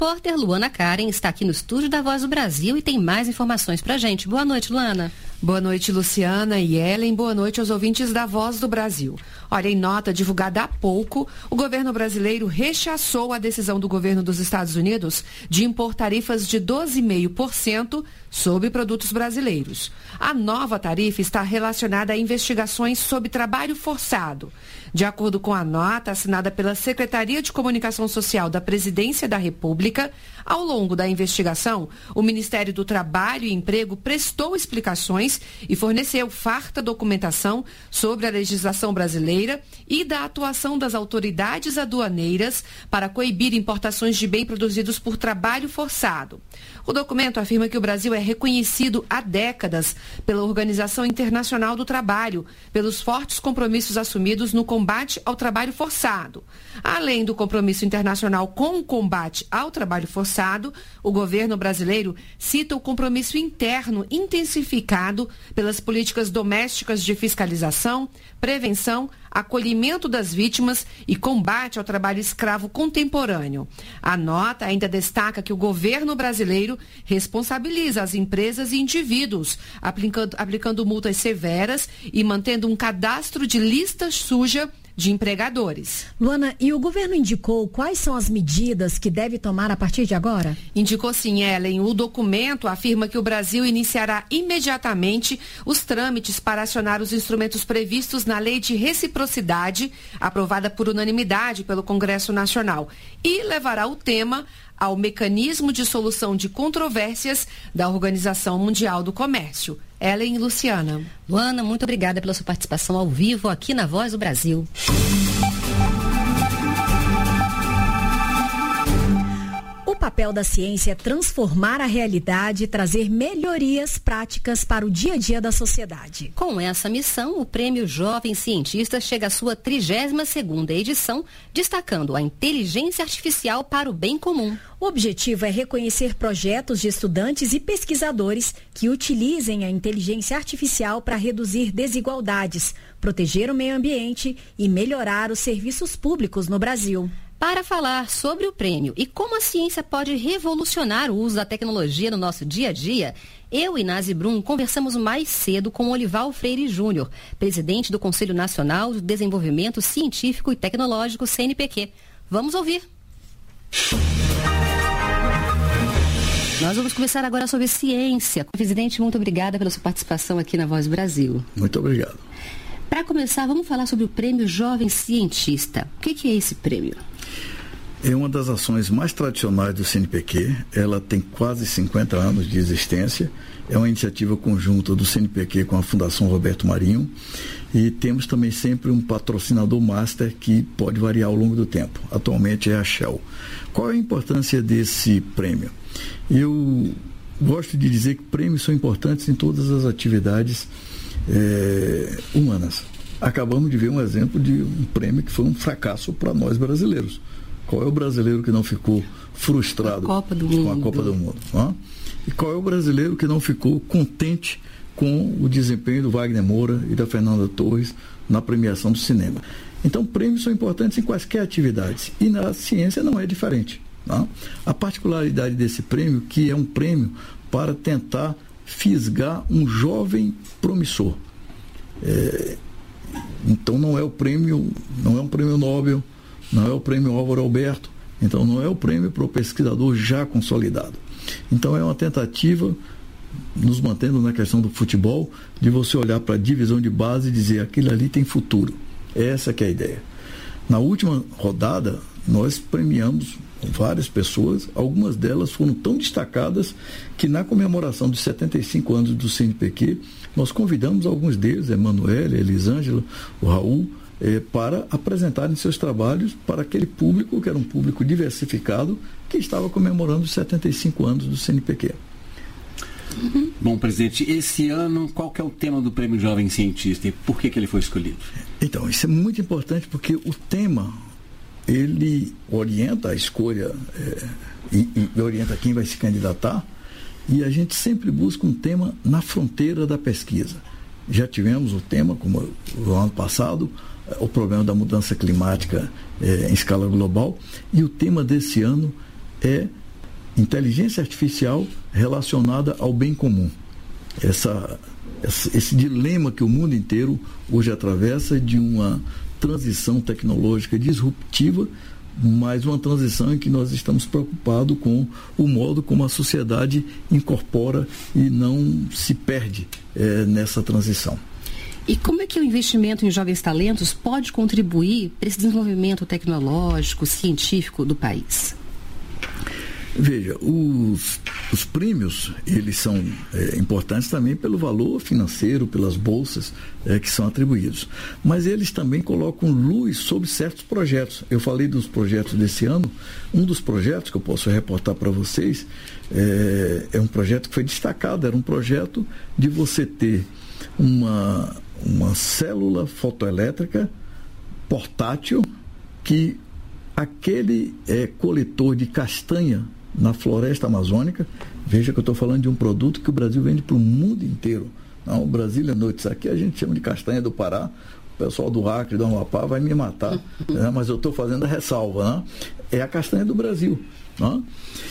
repórter Luana Karen está aqui no estúdio da Voz do Brasil e tem mais informações pra gente. Boa noite, Luana. Boa noite, Luciana e Ellen. Boa noite aos ouvintes da Voz do Brasil. Olha, em nota divulgada há pouco, o governo brasileiro rechaçou a decisão do governo dos Estados Unidos de impor tarifas de 12,5% sobre produtos brasileiros. A nova tarifa está relacionada a investigações sobre trabalho forçado. De acordo com a nota assinada pela Secretaria de Comunicação Social da Presidência da República, ao longo da investigação, o Ministério do Trabalho e Emprego prestou explicações e forneceu farta documentação sobre a legislação brasileira e da atuação das autoridades aduaneiras para coibir importações de bens produzidos por trabalho forçado. O documento afirma que o Brasil é reconhecido há décadas pela Organização Internacional do Trabalho, pelos fortes compromissos assumidos no combate ao trabalho forçado. Além do compromisso internacional com o combate ao trabalho forçado, o governo brasileiro cita o compromisso interno intensificado pelas políticas domésticas de fiscalização, prevenção, acolhimento das vítimas e combate ao trabalho escravo contemporâneo. A nota ainda destaca que o governo brasileiro responsabiliza as empresas e indivíduos, aplicando multas severas e mantendo um cadastro de lista suja de empregadores. Luana, e o governo indicou quais são as medidas que deve tomar a partir de agora? Indicou sim, Ellen. O documento afirma que o Brasil iniciará imediatamente os trâmites para acionar os instrumentos previstos na Lei de Reciprocidade, aprovada por unanimidade pelo Congresso Nacional, e levará o tema ao mecanismo de solução de controvérsias da Organização Mundial do Comércio. Ellen e Luciana. Luana, muito obrigada pela sua participação ao vivo aqui na Voz do Brasil. O papel da ciência é transformar a realidade e trazer melhorias práticas para o dia a dia da sociedade. Com essa missão, o Prêmio Jovem Cientista chega à sua 32ª edição, destacando a inteligência artificial para o bem comum. O objetivo é reconhecer projetos de estudantes e pesquisadores que utilizem a inteligência artificial para reduzir desigualdades, proteger o meio ambiente e melhorar os serviços públicos no Brasil. Para falar sobre o prêmio e como a ciência pode revolucionar o uso da tecnologia no nosso dia a dia, eu e Nazi Brum conversamos mais cedo com Olival Freire Júnior, presidente do Conselho Nacional de Desenvolvimento Científico e Tecnológico, CNPq. Vamos ouvir. Nós vamos conversar agora sobre ciência. Presidente, muito obrigada pela sua participação aqui na Voz do Brasil. Muito obrigado. Para começar, vamos falar sobre o Prêmio Jovem Cientista. O que é esse prêmio? É uma das ações mais tradicionais do CNPq. Ela tem quase 50 anos de existência. É uma iniciativa conjunta do CNPq com a Fundação Roberto Marinho. E temos também sempre um patrocinador master que pode variar ao longo do tempo. Atualmente é a Shell. Qual é a importância desse prêmio? Eu gosto de dizer que prêmios são importantes em todas as atividades humanas. Acabamos de ver um exemplo de um prêmio que foi um fracasso para nós brasileiros. Qual é o brasileiro que não ficou frustrado com a Copa do Mundo? Não? E qual é o brasileiro que não ficou contente com o desempenho do Wagner Moura e da Fernanda Torres na premiação do cinema? Então, prêmios são importantes em quaisquer atividades. E na ciência não é diferente. Não? A particularidade desse prêmio, que é um prêmio para tentar fisgar um jovem promissor. Então não é um prêmio Nobel, não é o prêmio Álvaro Alberto, então não é o prêmio para o pesquisador já consolidado. Então é uma tentativa, nos mantendo na questão do futebol, de você olhar para a divisão de base e dizer, aquilo ali tem futuro. Essa que é a ideia. Na última rodada, nós premiamos várias pessoas, algumas delas foram tão destacadas que na comemoração dos 75 anos do CNPq, nós convidamos alguns deles, a Emanuele, a Elisângela, o Raul, para apresentarem seus trabalhos para aquele público, que era um público diversificado, que estava comemorando os 75 anos do CNPq. Bom, presidente, esse ano, qual que é o tema do Prêmio Jovem Cientista e por que ele foi escolhido? Então, isso é muito importante porque o tema, ele orienta a escolha e orienta quem vai se candidatar, e a gente sempre busca um tema na fronteira da pesquisa. Já tivemos o tema, como o ano passado, o problema da mudança climática em escala global, e o tema desse ano é inteligência artificial relacionada ao bem comum. Esse dilema que o mundo inteiro hoje atravessa de uma transição tecnológica disruptiva, mas uma transição em que nós estamos preocupados com o modo como a sociedade incorpora e não se perde nessa transição. E como é que o investimento em jovens talentos pode contribuir para esse desenvolvimento tecnológico, científico do país? Veja, os prêmios, eles são importantes também pelo valor financeiro, pelas bolsas que são atribuídos. Mas eles também colocam luz sobre certos projetos. Eu falei dos projetos desse ano. Um dos projetos que eu posso reportar para vocês é um projeto que foi destacado. Era um projeto de você ter uma célula fotoelétrica portátil que aquele coletor de castanha na floresta amazônica, veja que eu estou falando de um produto que o Brasil vende para o mundo inteiro. Não, Brasília Noites, aqui a gente chama de castanha do Pará, o pessoal do Acre, do Amapá vai me matar, né? Mas eu estou fazendo a ressalva, né? É a castanha do Brasil. Né?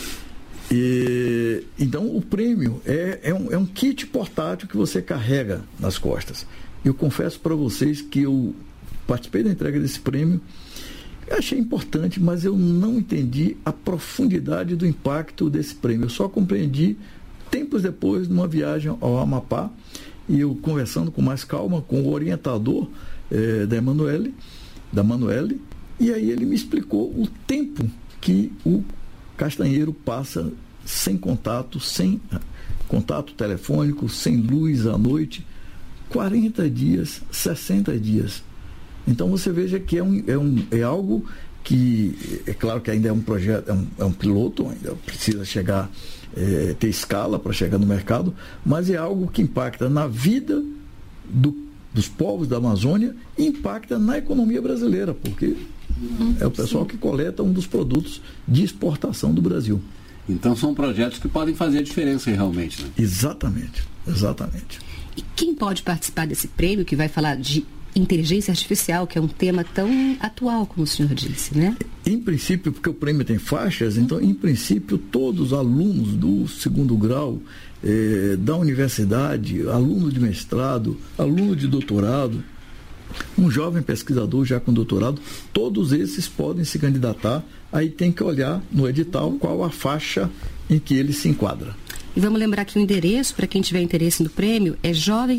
Então o prêmio é um kit portátil que você carrega nas costas. Eu confesso para vocês que eu participei da entrega desse prêmio. Eu achei importante, mas eu não entendi a profundidade do impacto desse prêmio. Eu só compreendi tempos depois, numa viagem ao Amapá, e eu conversando com mais calma com o orientador da Manuele, e aí ele me explicou o tempo que o castanheiro passa sem contato telefônico, sem luz à noite, 40 dias, 60 dias. Então você veja que é algo que, é claro que ainda é um projeto, é um piloto, ainda precisa chegar, ter escala para chegar no mercado, mas é algo que impacta na vida dos povos da Amazônia e impacta na economia brasileira, porque é o pessoal que coleta um dos produtos de exportação do Brasil. Então são projetos que podem fazer a diferença realmente, né? Exatamente. E quem pode participar desse prêmio que vai falar de inteligência artificial, que é um tema tão atual, como o senhor disse, né? Em princípio, porque o prêmio tem faixas, então, em princípio, todos os alunos do segundo grau, da universidade, aluno de mestrado, aluno de doutorado, um jovem pesquisador já com doutorado, todos esses podem se candidatar. Aí tem que olhar no edital qual a faixa em que ele se enquadra. E vamos lembrar que o endereço, para quem tiver interesse no prêmio, é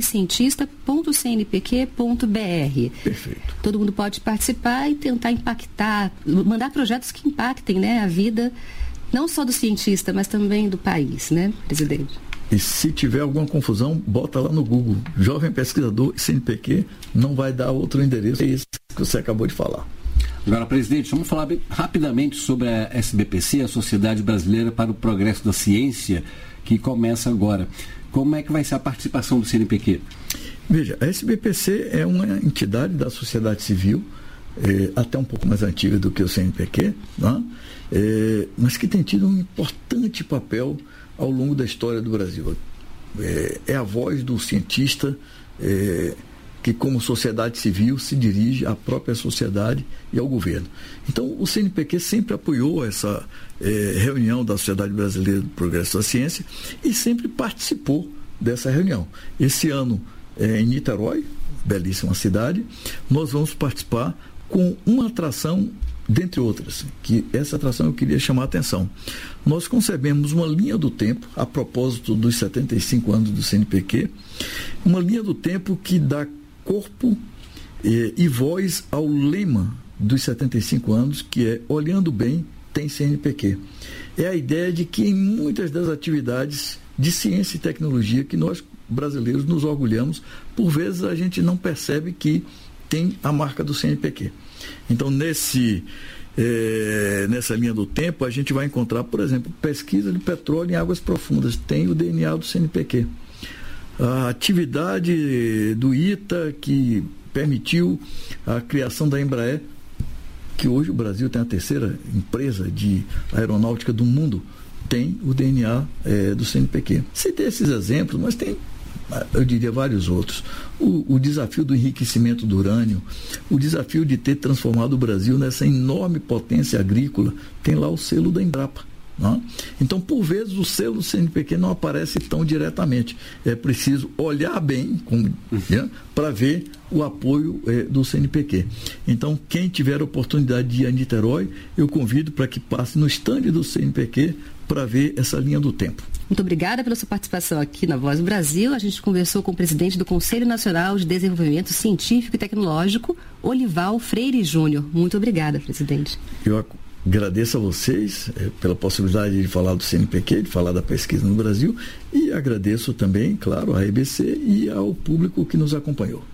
jovemcientista.cnpq.br. Perfeito. Todo mundo pode participar e tentar impactar, mandar projetos que impactem, né, a vida, não só do cientista, mas também do país, né, presidente? E se tiver alguma confusão, bota lá no Google, Jovem Pesquisador CNPq, não vai dar outro endereço, é isso que você acabou de falar. Agora, presidente, vamos falar rapidamente sobre a SBPC, a Sociedade Brasileira para o Progresso da Ciência, que começa agora. Como é que vai ser a participação do CNPq? Veja, a SBPC é uma entidade da sociedade civil, até um pouco mais antiga do que o CNPq, né? Mas que tem tido um importante papel ao longo da história do Brasil. É a voz do cientista que, como sociedade civil, se dirige à própria sociedade e ao governo. Então, o CNPq sempre apoiou essa reunião da Sociedade Brasileira do Progresso da Ciência e sempre participou dessa reunião. Esse ano, em Niterói, belíssima cidade, nós vamos participar com uma atração, dentre outras, que essa atração eu queria chamar a atenção. Nós concebemos uma linha do tempo, a propósito dos 75 anos do CNPq, uma linha do tempo que dá corpo e voz ao lema dos 75 anos, que é Olhando Bem, tem CNPq. É a ideia de que em muitas das atividades de ciência e tecnologia que nós brasileiros nos orgulhamos, por vezes a gente não percebe que tem a marca do CNPq. Então, nessa linha do tempo, a gente vai encontrar, por exemplo, pesquisa de petróleo em águas profundas, tem o DNA do CNPq. A atividade do ITA, que permitiu a criação da Embraer, que hoje o Brasil tem a terceira empresa de aeronáutica do mundo, tem o DNA do CNPq. Citei esses exemplos, mas tem, eu diria, vários outros. O desafio do enriquecimento do urânio, o desafio de ter transformado o Brasil nessa enorme potência agrícola, tem lá o selo da Embrapa. Não? Então, por vezes, o selo do CNPq não aparece tão diretamente. É preciso olhar bem para ver o apoio do CNPq. Então, quem tiver a oportunidade de ir a Niterói, eu convido para que passe no estande do CNPq para ver essa linha do tempo. Muito obrigada pela sua participação aqui na Voz do Brasil. A gente conversou com o presidente do Conselho Nacional de Desenvolvimento Científico e Tecnológico, Olival Freire Júnior. Muito obrigada, presidente. Eu agradeço a vocês pela possibilidade de falar do CNPq, de falar da pesquisa no Brasil, e agradeço também, claro, à EBC e ao público que nos acompanhou.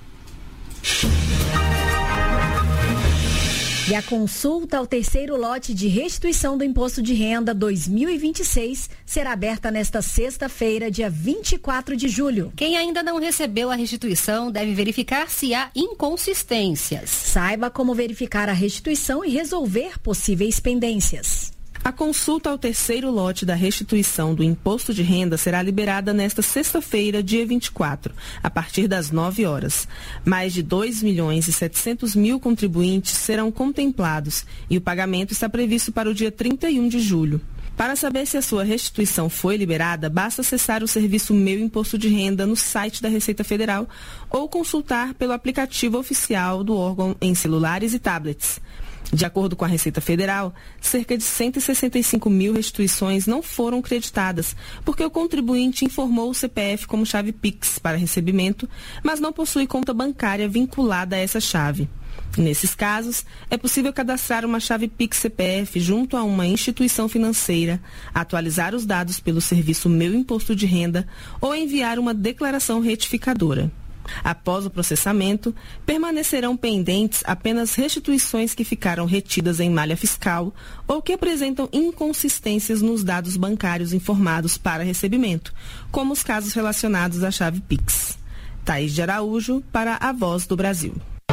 E a consulta ao terceiro lote de restituição do Imposto de Renda 2026 será aberta nesta sexta-feira, dia 24 de julho. Quem ainda não recebeu a restituição deve verificar se há inconsistências. Saiba como verificar a restituição e resolver possíveis pendências. A consulta ao terceiro lote da restituição do Imposto de Renda será liberada nesta sexta-feira, dia 24, a partir das 9 horas. Mais de 2.700.000 contribuintes serão contemplados e o pagamento está previsto para o dia 31 de julho. Para saber se a sua restituição foi liberada, basta acessar o serviço Meu Imposto de Renda no site da Receita Federal ou consultar pelo aplicativo oficial do órgão em celulares e tablets. De acordo com a Receita Federal, cerca de 165.000 restituições não foram creditadas, porque o contribuinte informou o CPF como chave Pix para recebimento, mas não possui conta bancária vinculada a essa chave. Nesses casos, é possível cadastrar uma chave Pix CPF junto a uma instituição financeira, atualizar os dados pelo serviço Meu Imposto de Renda ou enviar uma declaração retificadora. Após o processamento, permanecerão pendentes apenas restituições que ficaram retidas em malha fiscal ou que apresentam inconsistências nos dados bancários informados para recebimento, como os casos relacionados à chave Pix. Thaís de Araújo, para a Voz do Brasil.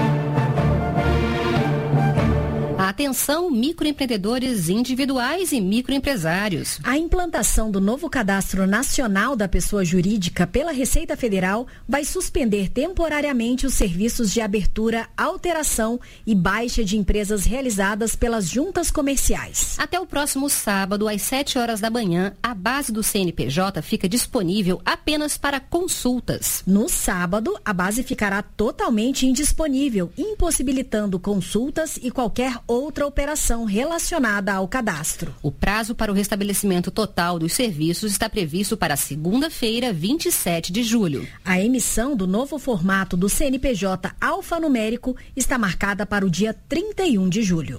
Atenção, microempreendedores individuais e microempresários. A implantação do novo Cadastro Nacional da Pessoa Jurídica pela Receita Federal vai suspender temporariamente os serviços de abertura, alteração e baixa de empresas realizadas pelas juntas comerciais. Até o próximo sábado, às 7 horas da manhã, a base do CNPJ fica disponível apenas para consultas. No sábado, a base ficará totalmente indisponível, impossibilitando consultas e qualquer outra operação relacionada ao cadastro. O prazo para o restabelecimento total dos serviços está previsto para segunda-feira, 27 de julho. A emissão do novo formato do CNPJ alfanumérico está marcada para o dia 31 de julho.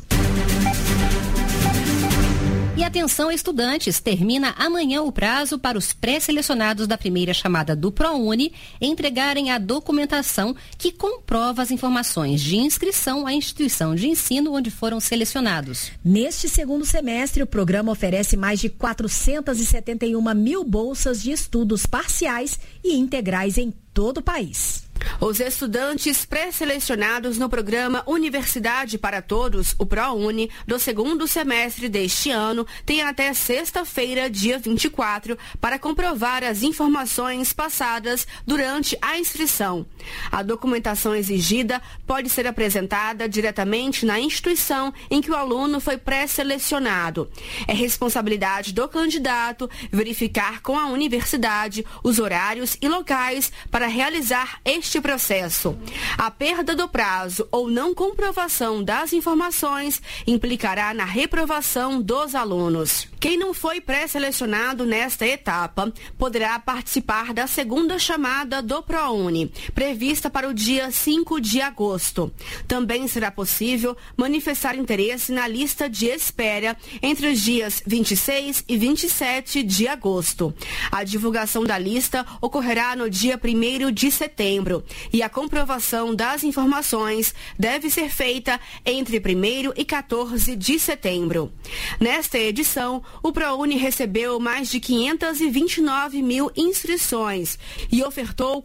E atenção, estudantes, termina amanhã o prazo para os pré-selecionados da primeira chamada do ProUni entregarem a documentação que comprova as informações de inscrição à instituição de ensino onde foram selecionados. Neste segundo semestre, o programa oferece mais de 471.000 bolsas de estudos parciais e integrais em todo o país. Os estudantes pré-selecionados no programa Universidade para Todos, o ProUni, do segundo semestre deste ano, têm até sexta-feira, dia 24, para comprovar as informações passadas durante a inscrição. A documentação exigida pode ser apresentada diretamente na instituição em que o aluno foi pré-selecionado. É responsabilidade do candidato verificar com a universidade os horários e locais para realizar este processo. A perda do prazo ou não comprovação das informações implicará na reprovação dos alunos. Quem não foi pré-selecionado nesta etapa poderá participar da segunda chamada do ProUni, prevista para o dia 5 de agosto. Também será possível manifestar interesse na lista de espera entre os dias 26 e 27 de agosto. A divulgação da lista ocorrerá no dia 1º de setembro e a comprovação das informações deve ser feita entre 1º e 14 de setembro. Nesta edição, o ProUni recebeu mais de 529.000 inscrições e ofertou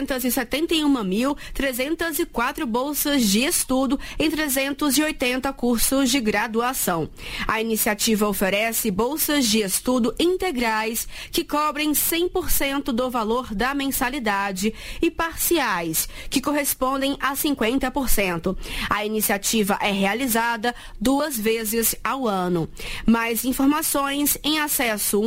471.304 bolsas de estudo em 380 cursos de graduação. A iniciativa oferece bolsas de estudo integrais que cobrem 100% do valor da mensalidade e parciais R$100, que correspondem a 50%. A iniciativa é realizada 2 vezes ao ano. Mais informações em acesso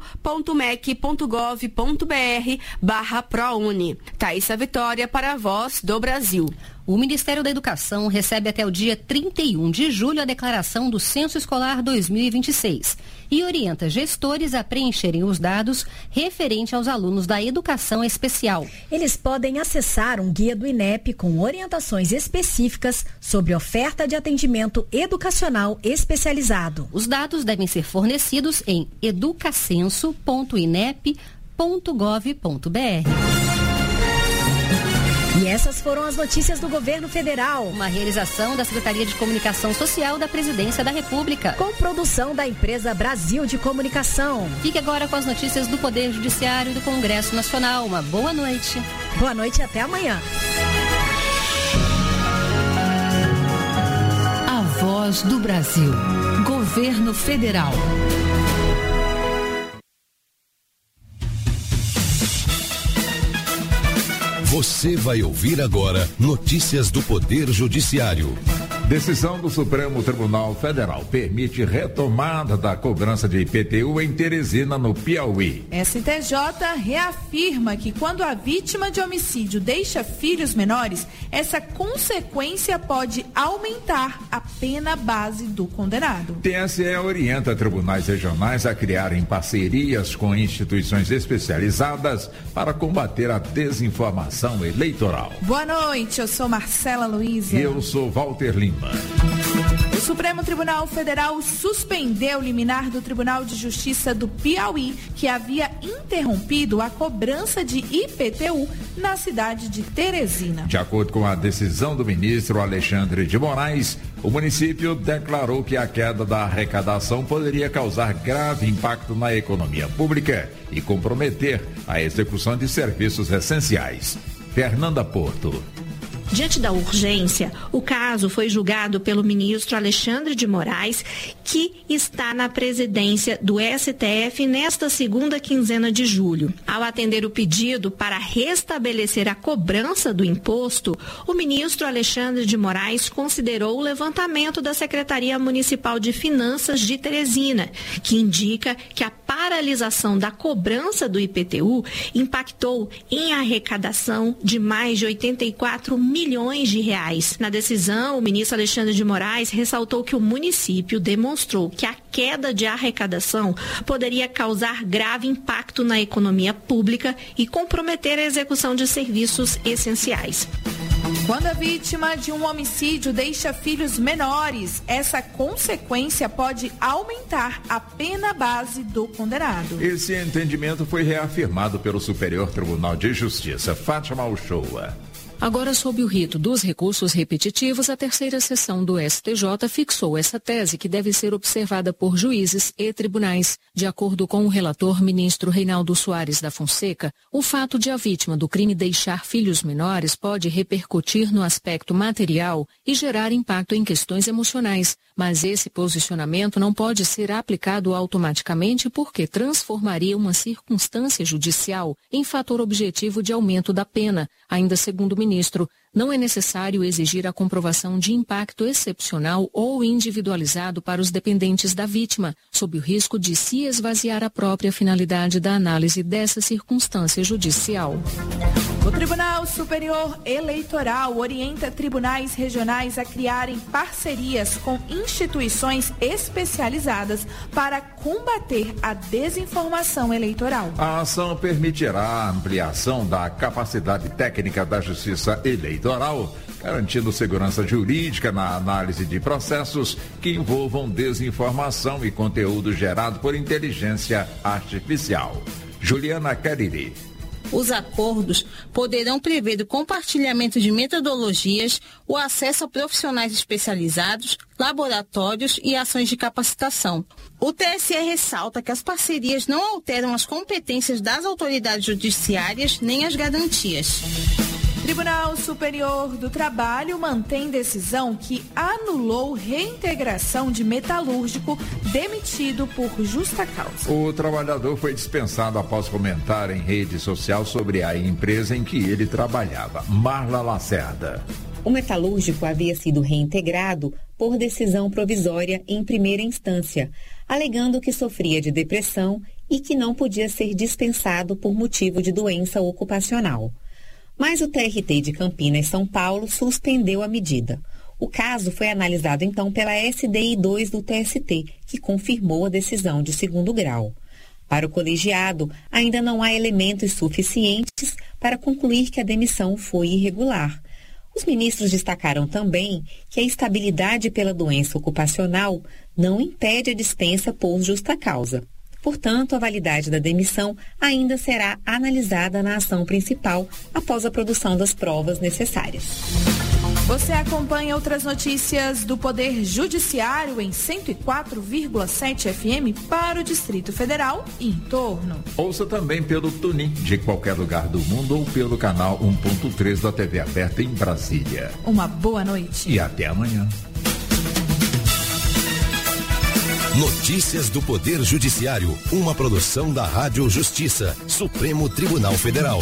único.mec.gov.br/ProUni. Thaísa Vitória para a Voz do Brasil. O Ministério da Educação recebe até o dia 31 de julho a declaração do Censo Escolar 2026 e orienta gestores a preencherem os dados referente aos alunos da educação especial. Eles podem acessar um guia do INEP com orientações específicas sobre oferta de atendimento educacional especializado. Os dados devem ser fornecidos em educacenso.inep.gov.br. E essas foram as notícias do governo federal. Uma realização da Secretaria de Comunicação Social da Presidência da República. Com produção da empresa Brasil de Comunicação. Fique agora com as notícias do Poder Judiciário e do Congresso Nacional. Uma boa noite. Boa noite e até amanhã. A Voz do Brasil. Governo Federal. Você vai ouvir agora notícias do Poder Judiciário. Decisão do Supremo Tribunal Federal permite retomada da cobrança de IPTU em Teresina, no Piauí. STJ reafirma que quando a vítima de homicídio deixa filhos menores, essa consequência pode aumentar a pena base do condenado. TSE orienta tribunais regionais a criarem parcerias com instituições especializadas para combater a desinformação eleitoral. Boa noite, eu sou Marcela Luiza. E eu sou Walter Lima. O Supremo Tribunal Federal suspendeu o liminar do Tribunal de Justiça do Piauí, que havia interrompido a cobrança de IPTU na cidade de Teresina. De acordo com a decisão do ministro Alexandre de Moraes, o município declarou que a queda da arrecadação poderia causar grave impacto na economia pública e comprometer a execução de serviços essenciais. Fernanda Porto. Diante da urgência, o caso foi julgado pelo ministro Alexandre de Moraes, que está na presidência do STF nesta segunda quinzena de julho. Ao atender o pedido para restabelecer a cobrança do imposto, o ministro Alexandre de Moraes considerou o levantamento da Secretaria Municipal de Finanças de Teresina, que indica que a paralisação da cobrança do IPTU impactou em arrecadação de mais de 84 milhões de reais. Na decisão, o ministro Alexandre de Moraes ressaltou que o município demonstrou que a queda de arrecadação poderia causar grave impacto na economia pública e comprometer a execução de serviços essenciais. Quando a vítima de um homicídio deixa filhos menores, essa consequência pode aumentar a pena base do condenado. Esse entendimento foi reafirmado pelo Superior Tribunal de Justiça. Fátima Uchoa. Agora, sob o rito dos recursos repetitivos, a terceira sessão do STJ fixou essa tese que deve ser observada por juízes e tribunais. De acordo com o relator ministro Reinaldo Soares da Fonseca, o fato de a vítima do crime deixar filhos menores pode repercutir no aspecto material e gerar impacto em questões emocionais, mas esse posicionamento não pode ser aplicado automaticamente porque transformaria uma circunstância judicial em fator objetivo de aumento da pena. Ainda segundo o ministro, não é necessário exigir a comprovação de impacto excepcional ou individualizado para os dependentes da vítima, sob o risco de se esvaziar a própria finalidade da análise dessa circunstância judicial. O Tribunal Superior Eleitoral orienta tribunais regionais a criarem parcerias com instituições especializadas para combater a desinformação eleitoral. A ação permitirá a ampliação da capacidade técnica da Justiça Eleitoral, garantindo segurança jurídica na análise de processos que envolvam desinformação e conteúdo gerado por inteligência artificial. Juliana Cariri. Os acordos poderão prever o compartilhamento de metodologias, o acesso a profissionais especializados, laboratórios e ações de capacitação. O TSE ressalta que as parcerias não alteram as competências das autoridades judiciárias nem as garantias. Tribunal Superior do Trabalho mantém decisão que anulou reintegração de metalúrgico demitido por justa causa. O trabalhador foi dispensado após comentar em rede social sobre a empresa em que ele trabalhava. Marla Lacerda. O metalúrgico havia sido reintegrado por decisão provisória em primeira instância, alegando que sofria de depressão e que não podia ser dispensado por motivo de doença ocupacional. Mas o TRT de Campinas, São Paulo, suspendeu a medida. O caso foi analisado então pela SDI 2 do TST, que confirmou a decisão de segundo grau. Para o colegiado, ainda não há elementos suficientes para concluir que a demissão foi irregular. Os ministros destacaram também que a estabilidade pela doença ocupacional não impede a dispensa por justa causa. Portanto, a validade da demissão ainda será analisada na ação principal após a produção das provas necessárias. Você acompanha outras notícias do Poder Judiciário em 104,7 FM para o Distrito Federal e em torno. Ouça também pelo TuneIn de qualquer lugar do mundo ou pelo canal 1.3 da TV aberta em Brasília. Uma boa noite. E até amanhã. Notícias do Poder Judiciário, uma produção da Rádio Justiça, Supremo Tribunal Federal.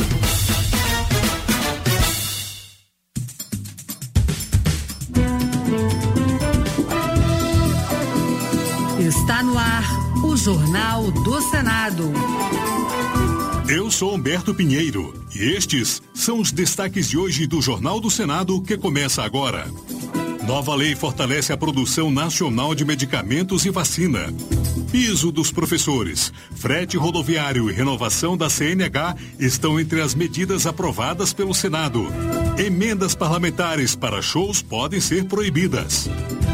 Está no ar o Jornal do Senado. Eu sou Humberto Pinheiro e estes são os destaques de hoje do Jornal do Senado que começa agora. Nova lei fortalece a produção nacional de medicamentos e vacina. Piso dos professores, frete rodoviário e renovação da CNH estão entre as medidas aprovadas pelo Senado. Emendas parlamentares para shows podem ser proibidas.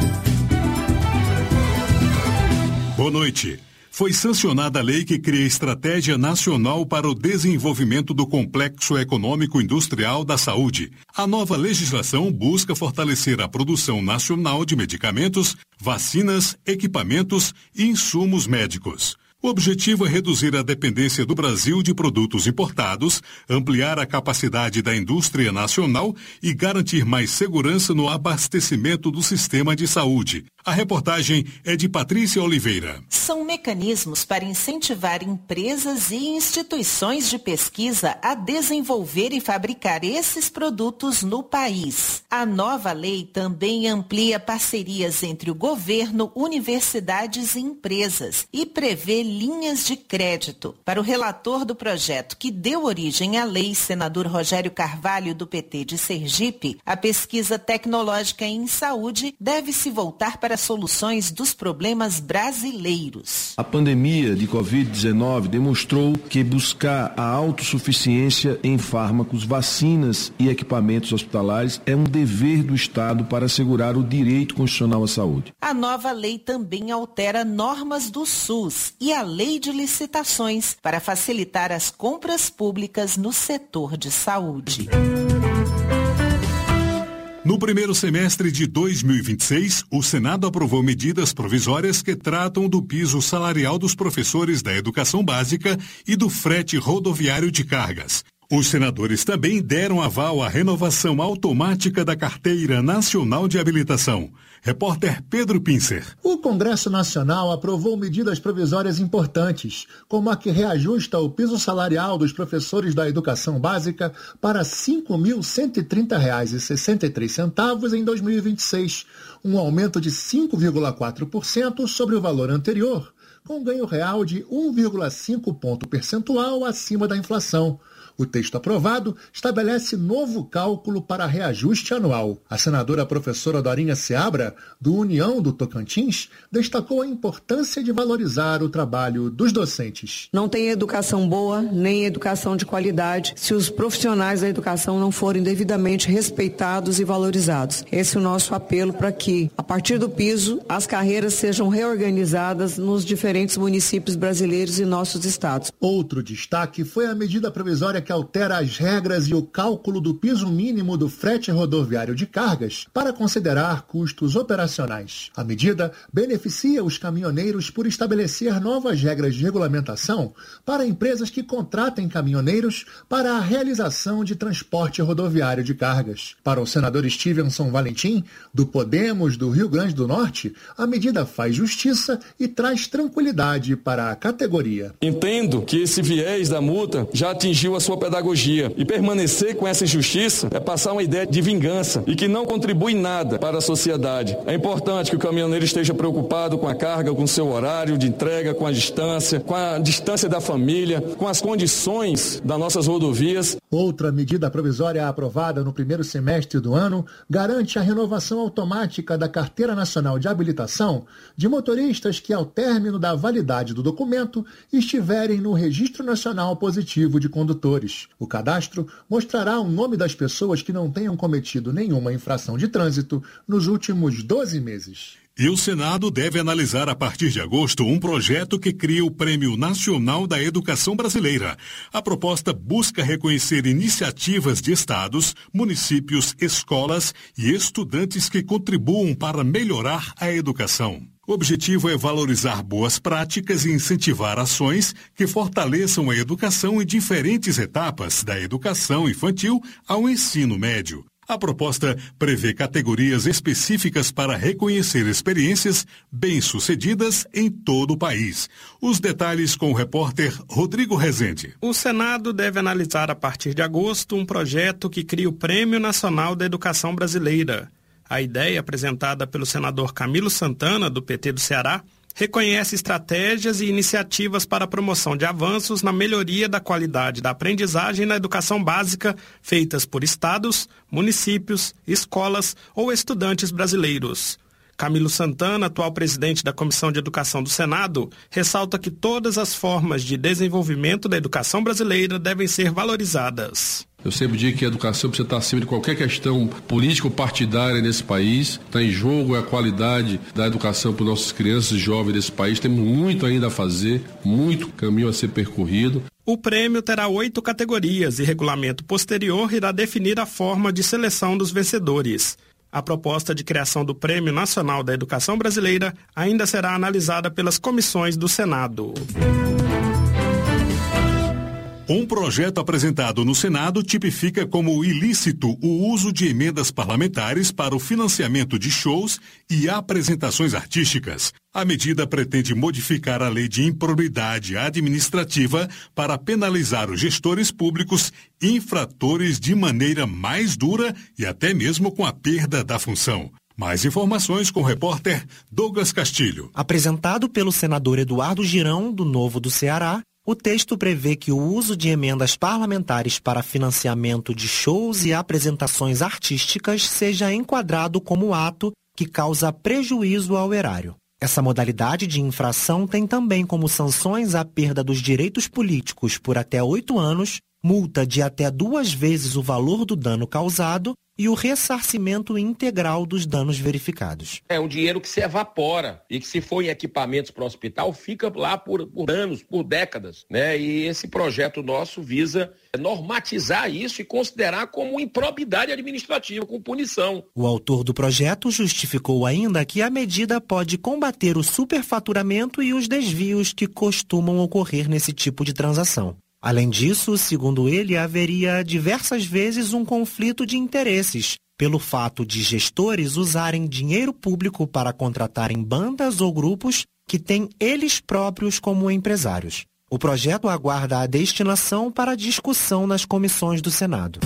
Boa noite. Foi sancionada a lei que cria a Estratégia Nacional para o Desenvolvimento do Complexo Econômico Industrial da Saúde. A nova legislação busca fortalecer a produção nacional de medicamentos, vacinas, equipamentos e insumos médicos. O objetivo é reduzir a dependência do Brasil de produtos importados, ampliar a capacidade da indústria nacional e garantir mais segurança no abastecimento do sistema de saúde. A reportagem é de Patrícia Oliveira. São mecanismos para incentivar empresas e instituições de pesquisa a desenvolver e fabricar esses produtos no país. A nova lei também amplia parcerias entre o governo, universidades e empresas e prevê linhas de crédito. Para o relator do projeto que deu origem à lei, senador Rogério Carvalho, do PT de Sergipe, a pesquisa tecnológica em saúde deve se voltar para soluções dos problemas brasileiros. A pandemia de Covid-19 demonstrou que buscar a autossuficiência em fármacos, vacinas e equipamentos hospitalares é um dever do Estado para assegurar o direito constitucional à saúde. A nova lei também altera normas do SUS e a lei de licitações para facilitar as compras públicas no setor de saúde. No primeiro semestre de 2026, o Senado aprovou medidas provisórias que tratam do piso salarial dos professores da educação básica e do frete rodoviário de cargas. Os senadores também deram aval à renovação automática da Carteira Nacional de Habilitação. Repórter Pedro Pincer. O Congresso Nacional aprovou medidas provisórias importantes, como a que reajusta o piso salarial dos professores da educação básica para R$ 5.130,63 em 2026, um aumento de 5,4% sobre o valor anterior, com ganho real de 1,5 ponto percentual acima da inflação. O texto aprovado estabelece novo cálculo para reajuste anual. A senadora professora Dorinha Seabra, do União do Tocantins, destacou a importância de valorizar o trabalho dos docentes. Não tem educação boa, nem educação de qualidade, se os profissionais da educação não forem devidamente respeitados e valorizados. Esse é o nosso apelo para que, a partir do piso, as carreiras sejam reorganizadas nos diferentes diferentes municípios brasileiros e nossos estados. Outro destaque foi a medida provisória que altera as regras e o cálculo do piso mínimo do frete rodoviário de cargas para considerar custos operacionais. A medida beneficia os caminhoneiros por estabelecer novas regras de regulamentação para empresas que contratem caminhoneiros para a realização de transporte rodoviário de cargas. Para o senador Stevenson Valentim, do Podemos do Rio Grande do Norte, a medida faz justiça e traz tranquilidade para a categoria. Entendo que esse viés da multa já atingiu a sua pedagogia e permanecer com essa injustiça é passar uma ideia de vingança e que não contribui nada para a sociedade. É importante que o caminhoneiro esteja preocupado com a carga, com o seu horário de entrega, com a distância da família, com as condições das nossas rodovias. Outra medida provisória aprovada no primeiro semestre do ano garante a renovação automática da Carteira Nacional de Habilitação de motoristas que, ao término da validade do documento, estiverem no Registro Nacional Positivo de Condutores. O cadastro mostrará o nome das pessoas que não tenham cometido nenhuma infração de trânsito nos últimos 12 meses. E o Senado deve analisar a partir de agosto um projeto que cria o Prêmio Nacional da Educação Brasileira. A proposta busca reconhecer iniciativas de estados, municípios, escolas e estudantes que contribuam para melhorar a educação. O objetivo é valorizar boas práticas e incentivar ações que fortaleçam a educação em diferentes etapas, da educação infantil ao ensino médio. A proposta prevê categorias específicas para reconhecer experiências bem-sucedidas em todo o país. Os detalhes com o repórter Rodrigo Rezende. O Senado deve analisar a partir de agosto um projeto que cria o Prêmio Nacional da Educação Brasileira. A ideia, apresentada pelo senador Camilo Santana, do PT do Ceará, reconhece estratégias e iniciativas para a promoção de avanços na melhoria da qualidade da aprendizagem na educação básica feitas por estados, municípios, escolas ou estudantes brasileiros. Camilo Santana, atual presidente da Comissão de Educação do Senado, ressalta que todas as formas de desenvolvimento da educação brasileira devem ser valorizadas. Eu sempre digo que a educação precisa estar acima de qualquer questão política ou partidária nesse país. Está em jogo a qualidade da educação para os nossos crianças e jovens desse país. Temos muito ainda a fazer, muito caminho a ser percorrido. O prêmio terá 8 categorias e regulamento posterior irá definir a forma de seleção dos vencedores. A proposta de criação do Prêmio Nacional da Educação Brasileira ainda será analisada pelas comissões do Senado. Um projeto apresentado no Senado tipifica como ilícito o uso de emendas parlamentares para o financiamento de shows e apresentações artísticas. A medida pretende modificar a lei de improbidade administrativa para penalizar os gestores públicos infratores de maneira mais dura e até mesmo com a perda da função. Mais informações com o repórter Douglas Castilho. Apresentado pelo senador Eduardo Girão, do Novo do Ceará, o texto prevê que o uso de emendas parlamentares para financiamento de shows e apresentações artísticas seja enquadrado como ato que causa prejuízo ao erário. Essa modalidade de infração tem também como sanções a perda dos direitos políticos por até 8 anos, multa de até 2 vezes o valor do dano causado e o ressarcimento integral dos danos verificados. É um dinheiro que se evapora e que, se for em equipamentos para o hospital, fica lá por anos, por décadas, né? E esse projeto nosso visa normatizar isso e considerar como improbidade administrativa, com punição. O autor do projeto justificou ainda que a medida pode combater o superfaturamento e os desvios que costumam ocorrer nesse tipo de transação. Além disso, segundo ele, haveria diversas vezes um conflito de interesses, pelo fato de gestores usarem dinheiro público para contratarem bandas ou grupos que têm eles próprios como empresários. O projeto aguarda a destinação para discussão nas comissões do Senado.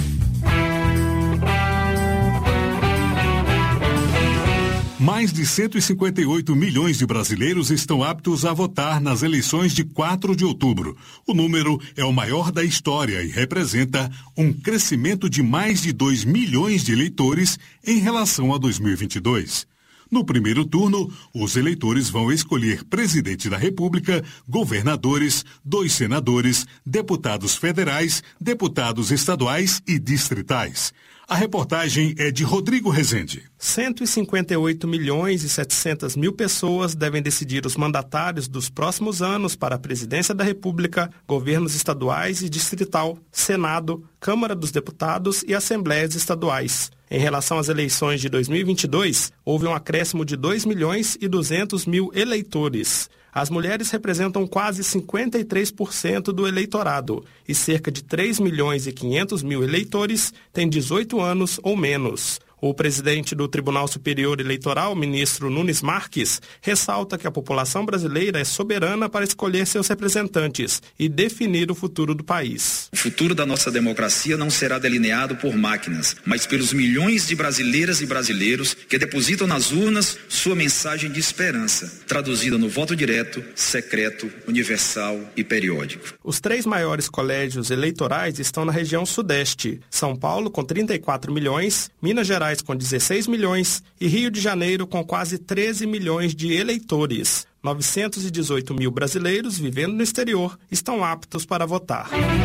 Mais de 158 milhões de brasileiros estão aptos a votar nas eleições de 4 de outubro. O número é o maior da história e representa um crescimento de mais de 2 milhões de eleitores em relação a 2022. No primeiro turno, os eleitores vão escolher presidente da República, governadores, 2 senadores, deputados federais, deputados estaduais e distritais. A reportagem é de Rodrigo Rezende. 158 milhões e 700 mil pessoas devem decidir os mandatários dos próximos anos para a Presidência da República, governos estaduais e distrital, Senado, Câmara dos Deputados e Assembleias Estaduais. Em relação às eleições de 2022, houve um acréscimo de 2 milhões e 200 mil eleitores. As mulheres representam quase 53% do eleitorado e cerca de 3 milhões e 500 mil eleitores têm 18 anos ou menos. O presidente do Tribunal Superior Eleitoral, ministro Nunes Marques, ressalta que a população brasileira é soberana para escolher seus representantes e definir o futuro do país. O futuro da nossa democracia não será delineado por máquinas, mas pelos milhões de brasileiras e brasileiros que depositam nas urnas sua mensagem de esperança, traduzida no voto direto, secreto, universal e periódico. Os 3 maiores colégios eleitorais estão na região sudeste: São Paulo com 34 milhões, Minas Gerais com 16 milhões e Rio de Janeiro com quase 13 milhões de eleitores. 918 mil brasileiros vivendo no exterior estão aptos para votar.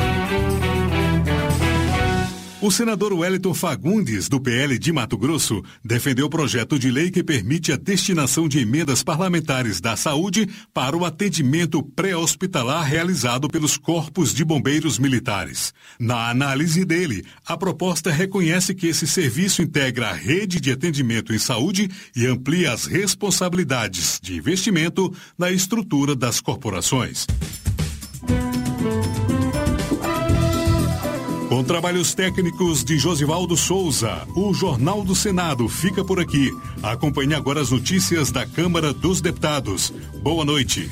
O senador Wellington Fagundes, do PL de Mato Grosso, defendeu o projeto de lei que permite a destinação de emendas parlamentares da saúde para o atendimento pré-hospitalar realizado pelos corpos de bombeiros militares. Na análise dele, a proposta reconhece que esse serviço integra a rede de atendimento em saúde e amplia as responsabilidades de investimento na estrutura das corporações. Com trabalhos técnicos de Josivaldo Souza, o Jornal do Senado fica por aqui. Acompanhe agora as notícias da Câmara dos Deputados. Boa noite.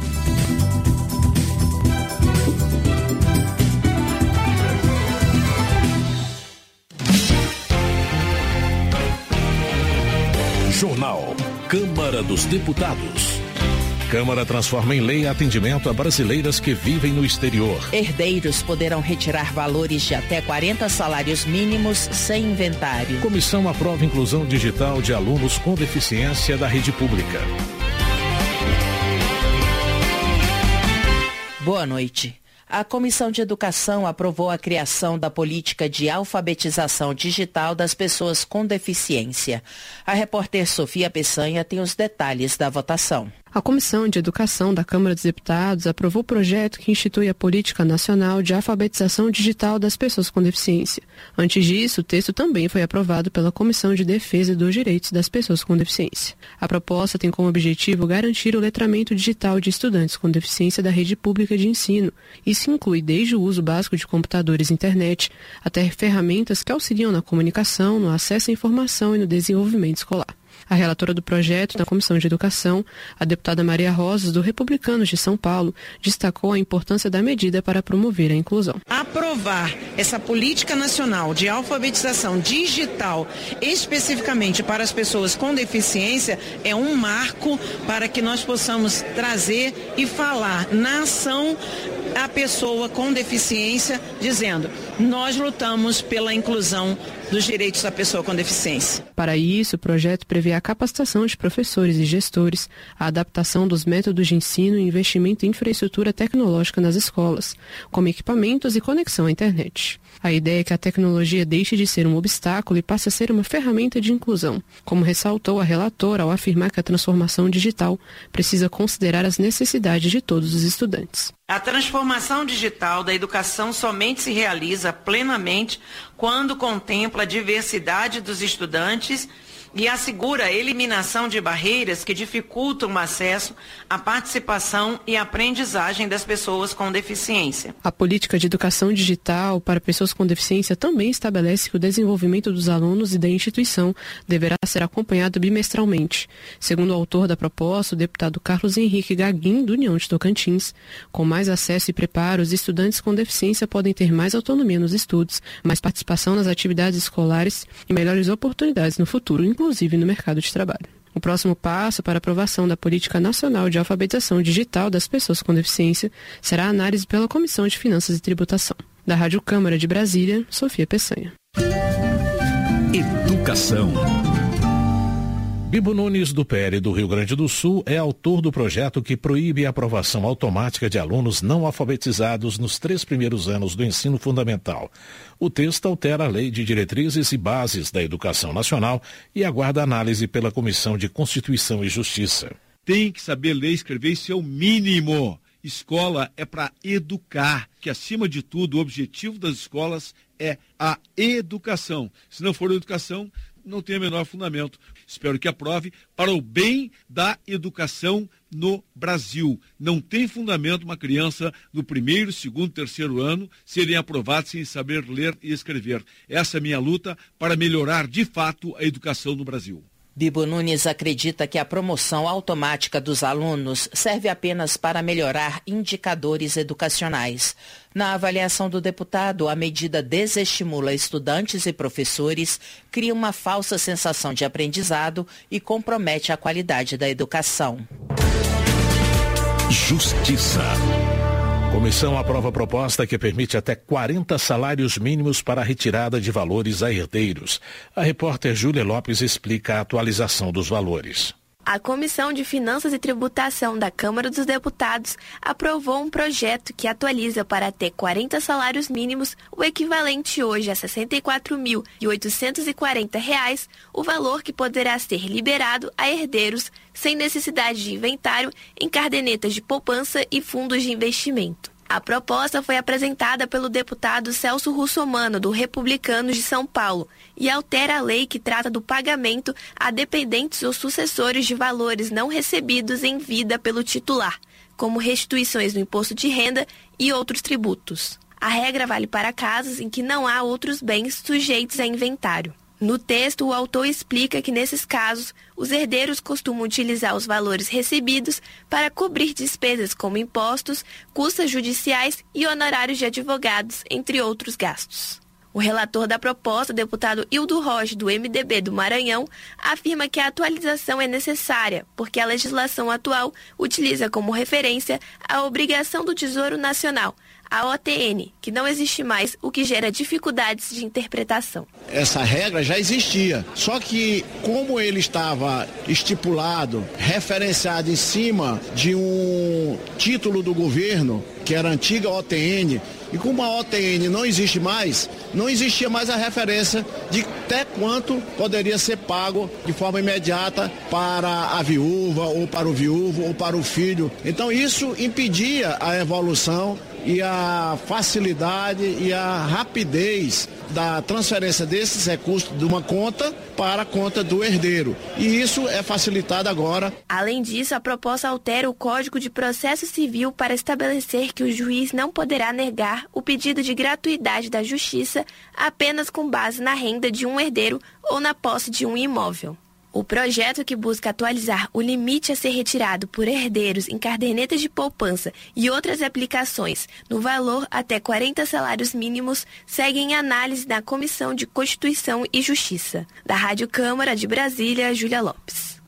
Jornal Câmara dos Deputados. Câmara transforma em lei atendimento a brasileiras que vivem no exterior. Herdeiros poderão retirar valores de até 40 salários mínimos sem inventário. Comissão aprova inclusão digital de alunos com deficiência da rede pública. Boa noite. A Comissão de Educação aprovou a criação da política de alfabetização digital das pessoas com deficiência. A repórter Sofia Peçanha tem os detalhes da votação. A Comissão de Educação da Câmara dos Deputados aprovou o projeto que institui a Política Nacional de Alfabetização Digital das Pessoas com Deficiência. Antes disso, o texto também foi aprovado pela Comissão de Defesa dos Direitos das Pessoas com Deficiência. A proposta tem como objetivo garantir o letramento digital de estudantes com deficiência da rede pública de ensino. Isso inclui desde o uso básico de computadores e internet, até ferramentas que auxiliam na comunicação, no acesso à informação e no desenvolvimento escolar. A relatora do projeto na Comissão de Educação, a deputada Maria Rosas, do Republicanos de São Paulo, destacou a importância da medida para promover a inclusão. Aprovar essa política nacional de alfabetização digital, especificamente para as pessoas com deficiência, é um marco para que nós possamos trazer e falar na ação a pessoa com deficiência, dizendo: nós lutamos pela inclusão dos direitos da pessoa com deficiência. Para isso, o projeto prevê a capacitação de professores e gestores, a adaptação dos métodos de ensino e investimento em infraestrutura tecnológica nas escolas, como equipamentos e conexão à internet. A ideia é que a tecnologia deixe de ser um obstáculo e passe a ser uma ferramenta de inclusão, como ressaltou a relatora ao afirmar que a transformação digital precisa considerar as necessidades de todos os estudantes. A transformação digital da educação somente se realiza plenamente quando contempla a diversidade dos estudantes e assegura a eliminação de barreiras que dificultam o acesso à participação e aprendizagem das pessoas com deficiência. A política de educação digital para pessoas com deficiência também estabelece que o desenvolvimento dos alunos e da instituição deverá ser acompanhado bimestralmente. Segundo o autor da proposta, o deputado Carlos Henrique Gaguin, do União de Tocantins, com mais acesso e preparo, os estudantes com deficiência podem ter mais autonomia nos estudos, mais participação nas atividades escolares e melhores oportunidades no futuro, inclusive no mercado de trabalho. O próximo passo para a aprovação da Política Nacional de Alfabetização Digital das Pessoas com Deficiência será a análise pela Comissão de Finanças e Tributação. Da Rádio Câmara de Brasília, Sofia Peçanha. Educação. Bibo Nunes, do PL do Rio Grande do Sul, é autor do projeto que proíbe a aprovação automática de alunos não alfabetizados nos 3 primeiros anos do ensino fundamental. O texto altera a Lei de Diretrizes e Bases da Educação Nacional e aguarda análise pela Comissão de Constituição e Justiça. Tem que saber ler e escrever, isso é o mínimo. Escola é para educar, que acima de tudo o objetivo das escolas é a educação. Se não for educação, não tem o menor fundamento. Espero que aprove para o bem da educação no Brasil. Não tem fundamento uma criança no 1º, 2º, 3º ano serem aprovados sem saber ler e escrever. Essa é a minha luta para melhorar de fato a educação no Brasil. Bibo Nunes acredita que a promoção automática dos alunos serve apenas para melhorar indicadores educacionais. Na avaliação do deputado, a medida desestimula estudantes e professores, cria uma falsa sensação de aprendizado e compromete a qualidade da educação. Justiça. Comissão aprova proposta que permite até 40 salários mínimos para a retirada de valores a herdeiros. A repórter Júlia Lopes explica a atualização dos valores. A Comissão de Finanças e Tributação da Câmara dos Deputados aprovou um projeto que atualiza para até 40 salários mínimos, o equivalente hoje a R$ 64.840, o valor que poderá ser liberado a herdeiros sem necessidade de inventário em cadernetas de poupança e fundos de investimento. A proposta foi apresentada pelo deputado Celso Russomano, do Republicanos de São Paulo, e altera a lei que trata do pagamento a dependentes ou sucessores de valores não recebidos em vida pelo titular, como restituições do imposto de renda e outros tributos. A regra vale para casos em que não há outros bens sujeitos a inventário. No texto, o autor explica que, nesses casos, os herdeiros costumam utilizar os valores recebidos para cobrir despesas como impostos, custas judiciais e honorários de advogados, entre outros gastos. O relator da proposta, deputado Hildo Rocha, do MDB do Maranhão, afirma que a atualização é necessária, porque a legislação atual utiliza como referência a obrigação do Tesouro Nacional, a OTN, que não existe mais, o que gera dificuldades de interpretação. Essa regra já existia, só que como ele estava estipulado, referenciado em cima de um título do governo, que era a antiga OTN, e como a OTN não existe mais, não existia mais a referência de até quanto poderia ser pago de forma imediata para a viúva, ou para o viúvo, ou para o filho. Então isso impedia a evolução e a facilidade e a rapidez da transferência desses recursos de uma conta para a conta do herdeiro. E isso é facilitado agora. Além disso, a proposta altera o Código de Processo Civil para estabelecer que o juiz não poderá negar o pedido de gratuidade da justiça apenas com base na renda de um herdeiro ou na posse de um imóvel. O projeto, que busca atualizar o limite a ser retirado por herdeiros em cadernetas de poupança e outras aplicações no valor até 40 salários mínimos, segue em análise na Comissão de Constituição e Justiça. Da Rádio Câmara de Brasília, Júlia Lopes.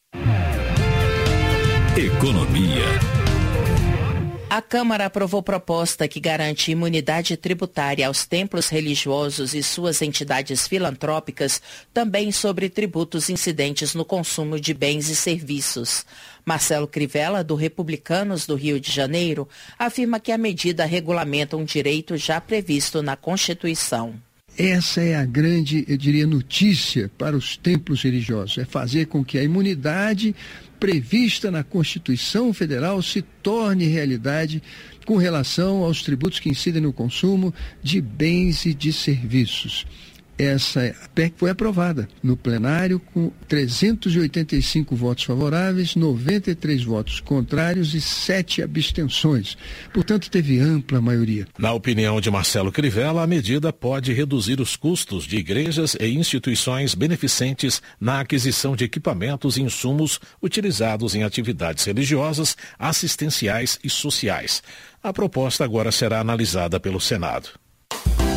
Economia. A Câmara aprovou proposta que garante imunidade tributária aos templos religiosos e suas entidades filantrópicas, também sobre tributos incidentes no consumo de bens e serviços. Marcelo Crivella, do Republicanos do Rio de Janeiro, afirma que a medida regulamenta um direito já previsto na Constituição. Essa é a grande, eu diria, notícia para os templos religiosos, é fazer com que a imunidade prevista na Constituição Federal se torne realidade com relação aos tributos que incidem no consumo de bens e de serviços. Essa PEC foi aprovada no plenário com 385 votos favoráveis, 93 votos contrários e 7 abstenções. Portanto, teve ampla maioria. Na opinião de Marcelo Crivella, a medida pode reduzir os custos de igrejas e instituições beneficentes na aquisição de equipamentos e insumos utilizados em atividades religiosas, assistenciais e sociais. A proposta agora será analisada pelo Senado.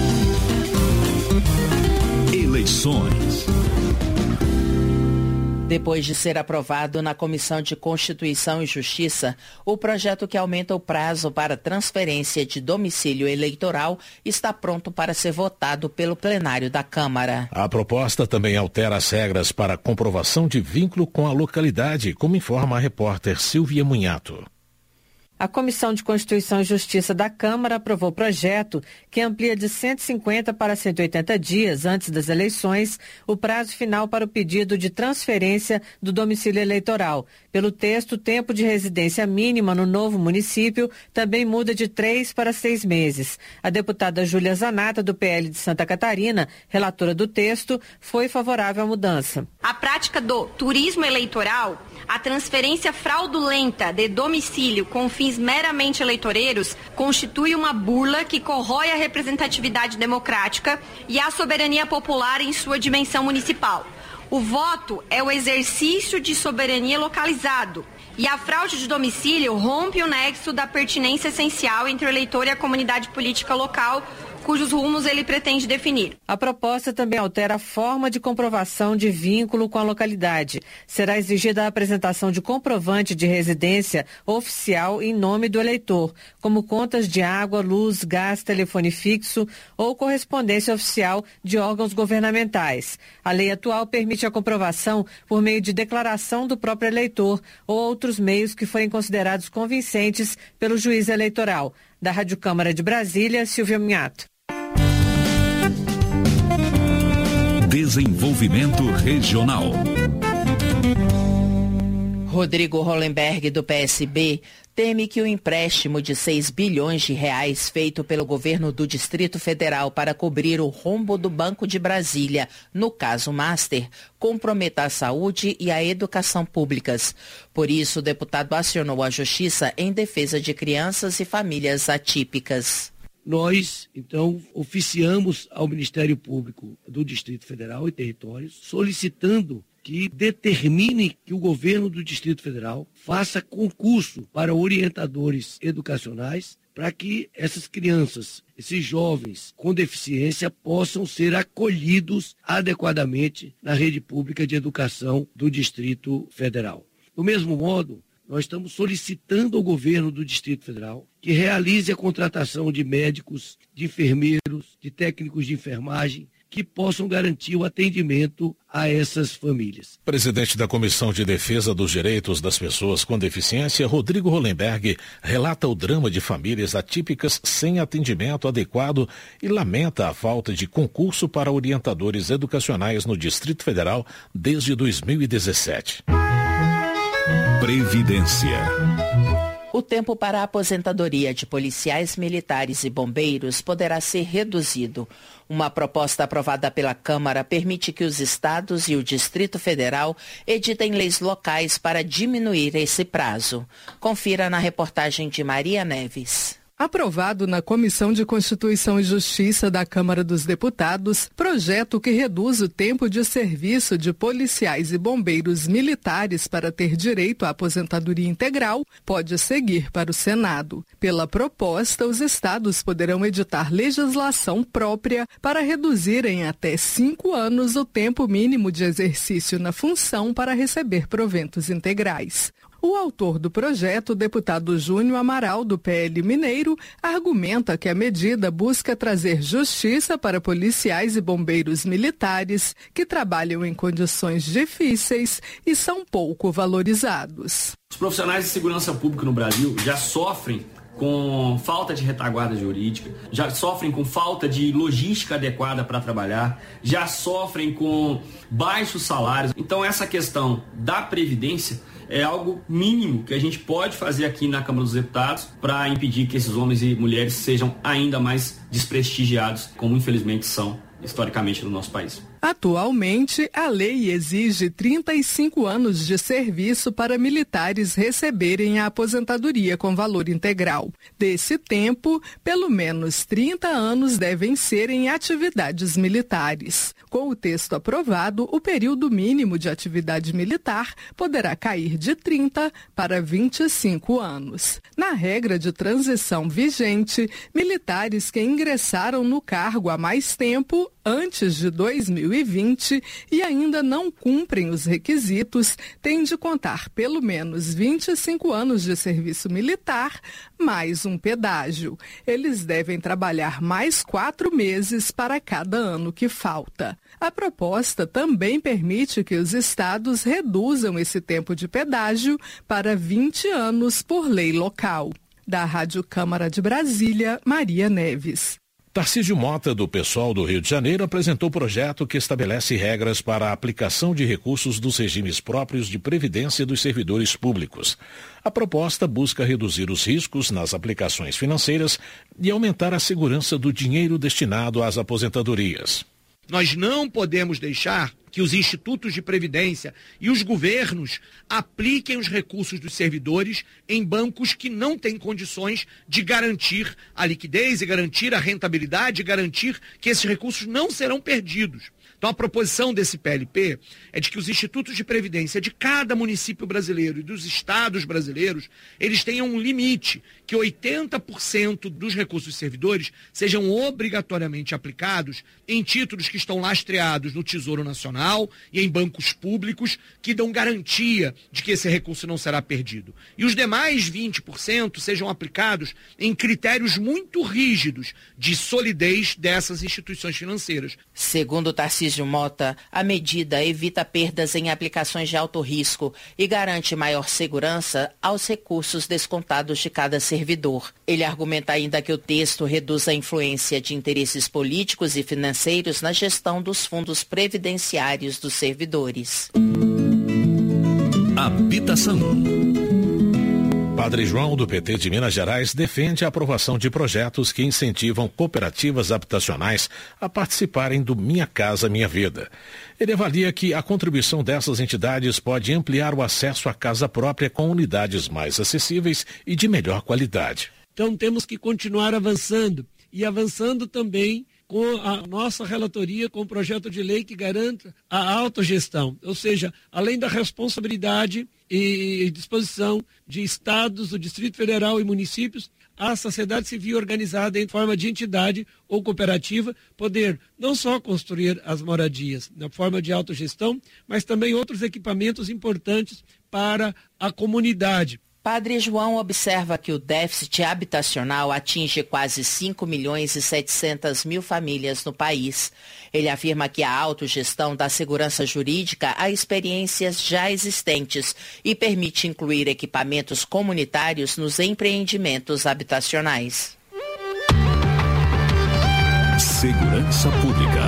Eleições. Depois de ser aprovado na Comissão de Constituição e Justiça, o projeto que aumenta o prazo para transferência de domicílio eleitoral está pronto para ser votado pelo plenário da Câmara. A proposta também altera as regras para comprovação de vínculo com a localidade, como informa a repórter Silvia Munhato. A Comissão de Constituição e Justiça da Câmara aprovou o projeto que amplia de 150 para 180 dias antes das eleições o prazo final para o pedido de transferência do domicílio eleitoral. Pelo texto, o tempo de residência mínima no novo município também muda de 3 para 6 meses. A deputada Júlia Zanata, do PL de Santa Catarina, relatora do texto, foi favorável à mudança. A prática do turismo eleitoral, a transferência fraudulenta de domicílio com fins meramente eleitoreiros, constitui uma burla que corrói a representatividade democrática e a soberania popular em sua dimensão municipal. O voto é o exercício de soberania localizado e a fraude de domicílio rompe o nexo da pertinência essencial entre o eleitor e a comunidade política local, cujos rumos ele pretende definir. A proposta também altera a forma de comprovação de vínculo com a localidade. Será exigida a apresentação de comprovante de residência oficial em nome do eleitor, como contas de água, luz, gás, telefone fixo ou correspondência oficial de órgãos governamentais. A lei atual permite a comprovação por meio de declaração do próprio eleitor ou outros meios que forem considerados convincentes pelo juiz eleitoral. Da Rádio Câmara de Brasília, Silvia Munhato. Desenvolvimento Regional. Rodrigo Hollenberg, do PSB, teme que o empréstimo de 6 bilhões de reais feito pelo governo do Distrito Federal para cobrir o rombo do Banco de Brasília, no caso Master, comprometa a saúde e a educação públicas. Por isso, o deputado acionou a Justiça em defesa de crianças e famílias atípicas. Nós, então, oficiamos ao Ministério Público do Distrito Federal e Territórios, solicitando que determine que o governo do Distrito Federal faça concurso para orientadores educacionais para que essas crianças, esses jovens com deficiência possam ser acolhidos adequadamente na rede pública de educação do Distrito Federal. Do mesmo modo, nós estamos solicitando ao governo do Distrito Federal que realize a contratação de médicos, de enfermeiros, de técnicos de enfermagem, que possam garantir o atendimento a essas famílias. Presidente da Comissão de Defesa dos Direitos das Pessoas com Deficiência, Rodrigo Hollenberg, relata o drama de famílias atípicas sem atendimento adequado e lamenta a falta de concurso para orientadores educacionais no Distrito Federal desde 2017. Previdência. O tempo para a aposentadoria de policiais militares e bombeiros poderá ser reduzido. Uma proposta aprovada pela Câmara permite que os estados e o Distrito Federal editem leis locais para diminuir esse prazo. Confira na reportagem de Maria Neves. Aprovado na Comissão de Constituição e Justiça da Câmara dos Deputados, projeto que reduz o tempo de serviço de policiais e bombeiros militares para ter direito à aposentadoria integral pode seguir para o Senado. Pela proposta, os estados poderão editar legislação própria para reduzir em até 5 anos o tempo mínimo de exercício na função para receber proventos integrais. O autor do projeto, o deputado Júnior Amaral, do PL Mineiro, argumenta que a medida busca trazer justiça para policiais e bombeiros militares que trabalham em condições difíceis e são pouco valorizados. Os profissionais de segurança pública no Brasil já sofrem com falta de retaguarda jurídica, já sofrem com falta de logística adequada para trabalhar, já sofrem com baixos salários. Então essa questão da Previdência é algo mínimo que a gente pode fazer aqui na Câmara dos Deputados para impedir que esses homens e mulheres sejam ainda mais desprestigiados, como infelizmente são historicamente no nosso país. Atualmente, a lei exige 35 anos de serviço para militares receberem a aposentadoria com valor integral. Desse tempo, pelo menos 30 anos devem ser em atividades militares. Com o texto aprovado, o período mínimo de atividade militar poderá cair de 30 para 25 anos. Na regra de transição vigente, militares que ingressaram no cargo há mais tempo antes de 2020 e ainda não cumprem os requisitos têm de contar pelo menos 25 anos de serviço militar, mais um pedágio. Eles devem trabalhar mais 4 meses para cada ano que falta. A proposta também permite que os estados reduzam esse tempo de pedágio para 20 anos por lei local. Da Rádio Câmara de Brasília, Maria Neves. Tarcísio Mota, do PSOL do Rio de Janeiro, apresentou o projeto que estabelece regras para a aplicação de recursos dos regimes próprios de previdência dos servidores públicos. A proposta busca reduzir os riscos nas aplicações financeiras e aumentar a segurança do dinheiro destinado às aposentadorias. Nós não podemos deixar que os institutos de previdência e os governos apliquem os recursos dos servidores em bancos que não têm condições de garantir a liquidez e garantir a rentabilidade e garantir que esses recursos não serão perdidos. Então a proposição desse PLP é de que os institutos de previdência de cada município brasileiro e dos estados brasileiros, eles tenham um limite, que 80% dos recursos dos servidores sejam obrigatoriamente aplicados em títulos que estão lastreados no Tesouro Nacional e em bancos públicos que dão garantia de que esse recurso não será perdido. E os demais 20% sejam aplicados em critérios muito rígidos de solidez dessas instituições financeiras. Segundo Tarcísio Mota, a medida evita perdas em aplicações de alto risco e garante maior segurança aos recursos descontados de cada servidor. Ele argumenta ainda que o texto reduz a influência de interesses políticos e financeiros na gestão dos fundos previdenciários dos servidores. Habitação. Padre João, do PT de Minas Gerais, defende a aprovação de projetos que incentivam cooperativas habitacionais a participarem do Minha Casa Minha Vida. Ele avalia que a contribuição dessas entidades pode ampliar o acesso à casa própria com unidades mais acessíveis e de melhor qualidade. Então temos que continuar avançando e avançando também com a nossa relatoria, com o projeto de lei que garanta a autogestão, ou seja, além da responsabilidade e disposição de estados, do Distrito Federal e municípios, a sociedade civil organizada em forma de entidade ou cooperativa poder não só construir as moradias na forma de autogestão, mas também outros equipamentos importantes para a comunidade. Padre João observa que o déficit habitacional atinge quase 5.700.000 famílias no país. Ele afirma que a autogestão dá segurança jurídica a experiências já existentes e permite incluir equipamentos comunitários nos empreendimentos habitacionais. Segurança Pública.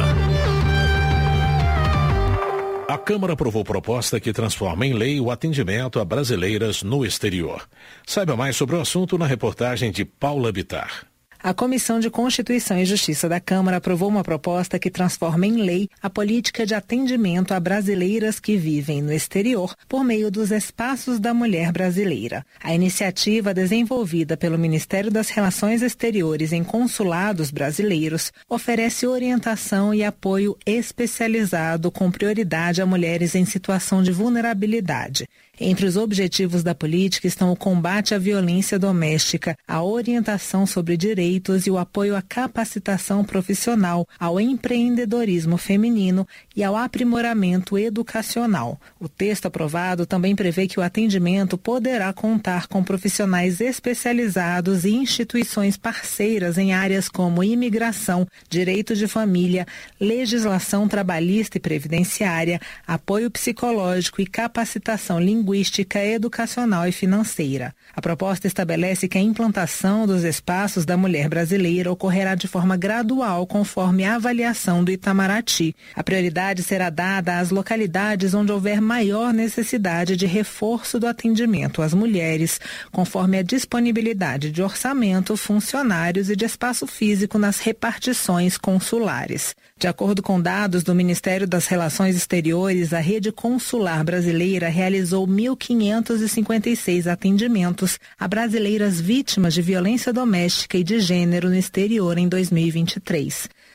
A Câmara aprovou proposta que transforma em lei o atendimento a brasileiras no exterior. Saiba mais sobre o assunto na reportagem de Paula Bittar. A Comissão de Constituição e Justiça da Câmara aprovou uma proposta que transforma em lei a política de atendimento a brasileiras que vivem no exterior por meio dos Espaços da Mulher Brasileira. A iniciativa, desenvolvida pelo Ministério das Relações Exteriores em consulados brasileiros, oferece orientação e apoio especializado com prioridade a mulheres em situação de vulnerabilidade. Entre os objetivos da política estão o combate à violência doméstica, a orientação sobre direitos e o apoio à capacitação profissional, ao empreendedorismo feminino e ao aprimoramento educacional. O texto aprovado também prevê que o atendimento poderá contar com profissionais especializados e instituições parceiras em áreas como imigração, direito de família, legislação trabalhista e previdenciária, apoio psicológico e capacitação linguística, educacional e financeira. A proposta estabelece que a implantação dos Espaços da Mulher Brasileira ocorrerá de forma gradual conforme a avaliação do Itamaraty. A prioridade será dada às localidades onde houver maior necessidade de reforço do atendimento às mulheres, conforme a disponibilidade de orçamento, funcionários e de espaço físico nas repartições consulares. De acordo com dados do Ministério das Relações Exteriores, a rede consular brasileira realizou 1.556 atendimentos a brasileiras vítimas de violência doméstica e de gênero no exterior em 2023.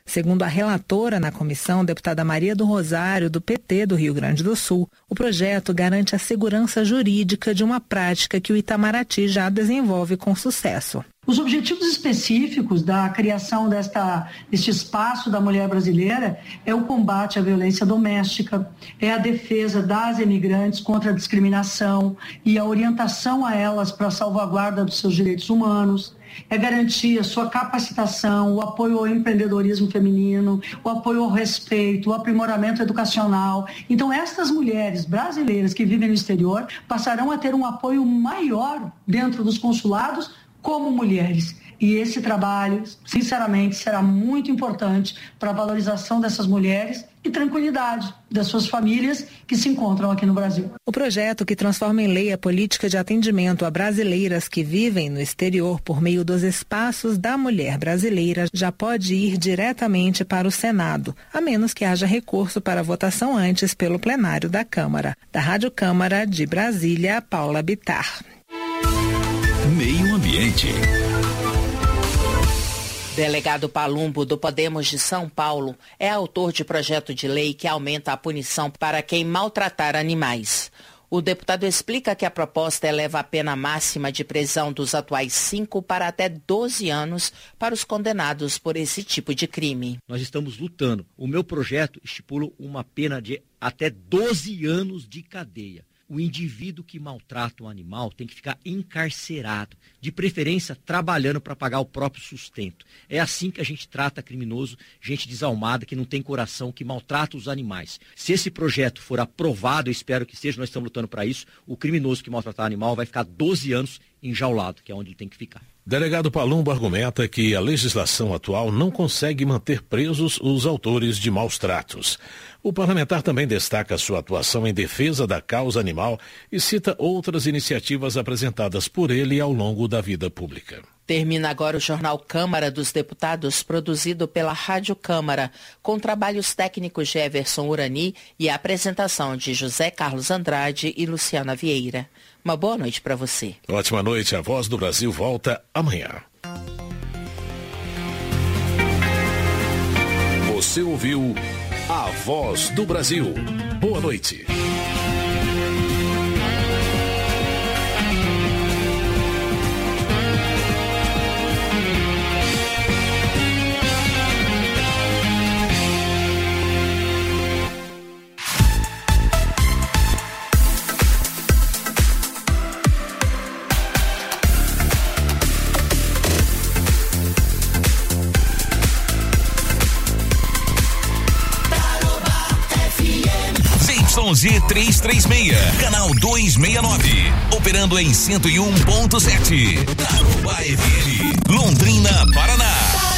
Segundo a relatora na comissão, deputada Maria do Rosário, do PT do Rio Grande do Sul, o projeto garante a segurança jurídica de uma prática que o Itamaraty já desenvolve com sucesso. Os objetivos específicos da criação deste espaço da mulher brasileira é o combate à violência doméstica, é a defesa das imigrantes contra a discriminação e a orientação a elas para a salvaguarda dos seus direitos humanos, é garantir a sua capacitação, o apoio ao empreendedorismo feminino, o apoio ao respeito, o aprimoramento educacional. Então, estas mulheres brasileiras que vivem no exterior passarão a ter um apoio maior dentro dos consulados como mulheres. E esse trabalho, sinceramente, será muito importante para a valorização dessas mulheres e tranquilidade das suas famílias que se encontram aqui no Brasil. O projeto, que transforma em lei a política de atendimento a brasileiras que vivem no exterior por meio dos espaços da mulher brasileira, já pode ir diretamente para o Senado, a menos que haja recurso para votação antes pelo plenário da Câmara. Da Rádio Câmara de Brasília, Paula Bittar. Meio Ambiente. Delegado Palumbo, do Podemos de São Paulo, é autor de projeto de lei que aumenta a punição para quem maltratar animais. O deputado explica que a proposta eleva a pena máxima de prisão dos atuais 5 para até 12 anos para os condenados por esse tipo de crime. Nós estamos lutando. O meu projeto estipula uma pena de até 12 anos de cadeia. O indivíduo que maltrata um animal tem que ficar encarcerado, de preferência trabalhando para pagar o próprio sustento. É assim que a gente trata criminoso, gente desalmada, que não tem coração, que maltrata os animais. Se esse projeto for aprovado, eu espero que seja, nós estamos lutando para isso, o criminoso que maltratar animal vai ficar 12 anos enjaulado, que é onde ele tem que ficar. Delegado Palumbo argumenta que a legislação atual não consegue manter presos os autores de maus tratos. O parlamentar também destaca sua atuação em defesa da causa animal e cita outras iniciativas apresentadas por ele ao longo da vida pública. Termina agora o Jornal Câmara dos Deputados, produzido pela Rádio Câmara, com trabalhos técnicos de Everson Urani e a apresentação de José Carlos Andrade e Luciana Vieira. Uma boa noite para você. Ótima noite. A Voz do Brasil volta amanhã. Você ouviu A Voz do Brasil. Boa noite. Z336, canal 269, operando em 101.7. Tarobá FM, Londrina, Paraná.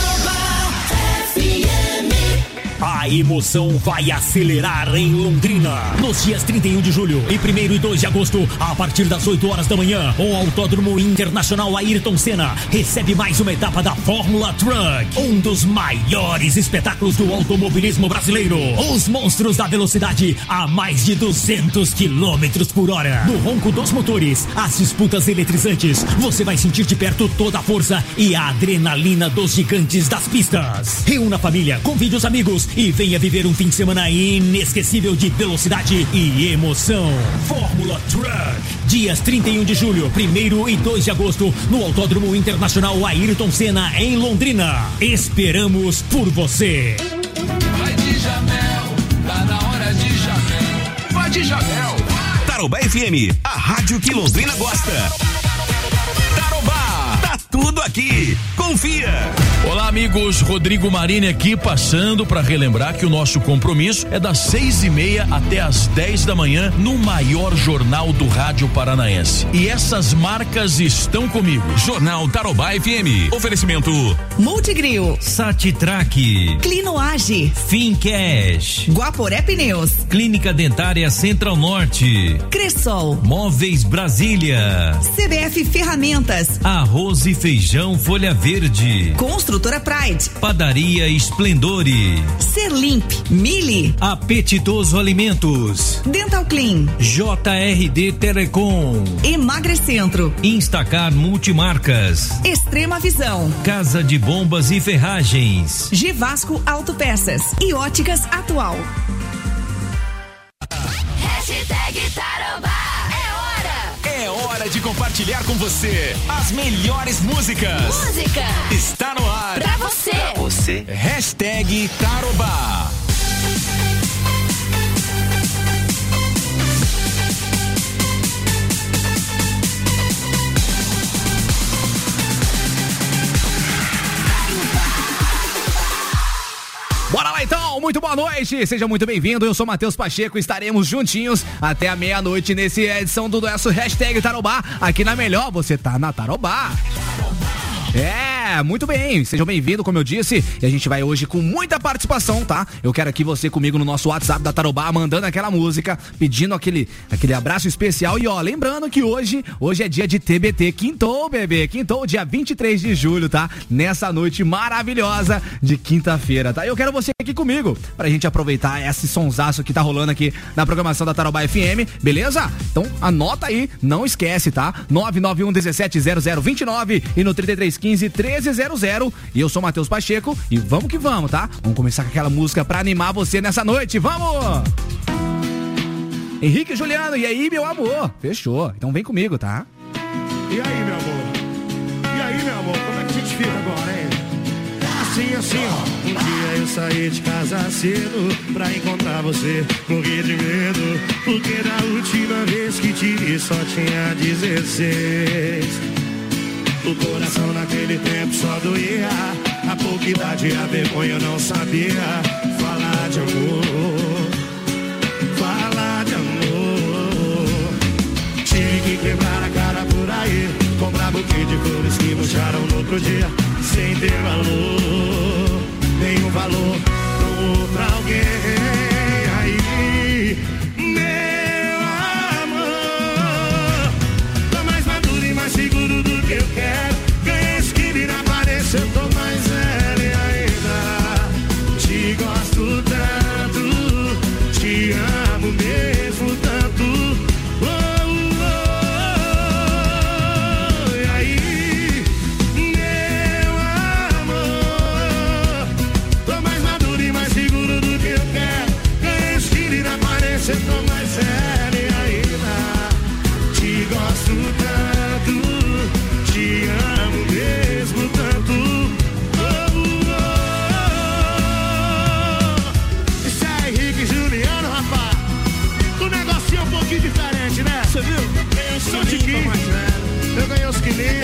A emoção vai acelerar em Londrina. Nos dias 31 de julho e 1º e 2 de agosto, a partir das 8 horas da manhã, o Autódromo Internacional Ayrton Senna recebe mais uma etapa da Fórmula Truck, um dos maiores espetáculos do automobilismo brasileiro. Os monstros da velocidade a mais de 200 km por hora. No ronco dos motores, as disputas eletrizantes, você vai sentir de perto toda a força e a adrenalina dos gigantes das pistas. Reúna a família, convide os amigos e venha viver um fim de semana inesquecível de velocidade e emoção. Fórmula Truck, dias 31 de julho, 1º e 2 de agosto, no Autódromo Internacional Ayrton Senna, em Londrina. Esperamos por você. Vai de Jamel, tá na hora de Jamel. Vai de Jamel. Tarobá FM, a rádio que Londrina gosta. Tarobá, tá tudo aqui. Confia. Olá, amigos, Rodrigo Marini aqui, passando para relembrar que o nosso compromisso é das 6:30 até as 10 da manhã no maior jornal do rádio paranaense. E essas marcas estão comigo. Jornal Tarobá FM. Oferecimento Multigril, Satitrack, Clinoage, Fincash, Guaporé Pneus, Clínica Dentária Central Norte, Cressol, Móveis Brasília, CBF Ferramentas, Arroz e Feijão Folha Verde, Construtora Pride. Padaria Esplendore. Serlimp, Mili. Apetitoso Alimentos. Dental Clean. JRD Telecom. Emagrecentro. Instacar Multimarcas. Extrema Visão. Casa de Bombas e Ferragens. Givasco Autopeças e Óticas Atual. Hashtag Tarobá. É hora de compartilhar com você as melhores músicas. Música está no ar pra você. Hashtag Tarobá. Bora lá então, muito boa noite, seja muito bem-vindo, eu sou Matheus Pacheco, estaremos juntinhos até a meia-noite nesse edição do nosso Hashtag Tarobá, aqui na Melhor, você tá na Tarobá. Muito bem, sejam bem-vindos, como eu disse, e a gente vai hoje com muita participação, tá? Eu quero aqui você comigo no nosso WhatsApp da Tarobá, mandando aquela música, pedindo aquele abraço especial e ó, lembrando que hoje é dia de TBT, quintou, bebê, quintou, dia 23 de julho, tá? Nessa noite maravilhosa de quinta-feira, tá? Eu quero você aqui comigo, pra gente aproveitar esse sonsaço que tá rolando aqui na programação da Tarobá FM, beleza? Então anota aí, não esquece, tá? 991-170029 e no 3315-1300. E eu sou Matheus Pacheco e vamos que vamos, tá? Vamos começar com aquela música pra animar você nessa noite, vamos! Henrique e Juliano, e aí, meu amor? Fechou, então vem comigo, tá? E aí, meu amor? E aí, meu amor? Como é que a gente fica agora, hein? Assim, ó. Um dia eu saí de casa cedo pra encontrar você, morri de medo, porque da última vez que te vi só tinha 16. O coração naquele tempo só doía, a pouca idade e a vergonha eu não sabia falar de amor, falar de amor. Tive que quebrar a cara por aí, comprar buquê de flores que murcharam no outro dia, sem ter valor, nenhum valor pra alguém. Aí, meu amor, tô mais maduro e mais seguro do que eu quero. Ganhei esquina na aparência, eu tô mais velho ainda. Te gosto tanto, te amo mesmo tanto. Oh, oh, oh. E aí, meu amor, tô mais maduro e mais seguro do que eu quero. Ganhei esquina na aparência, eu tô mais velho ainda. Te gosto tanto, te amo mesmo tanto. Oh, oh. Isso é Henrique e Juliano, rapaz. O negocinho é um pouquinho diferente, né? Você viu? Ganhei os quilinhos, eu ganhei os quilinhos.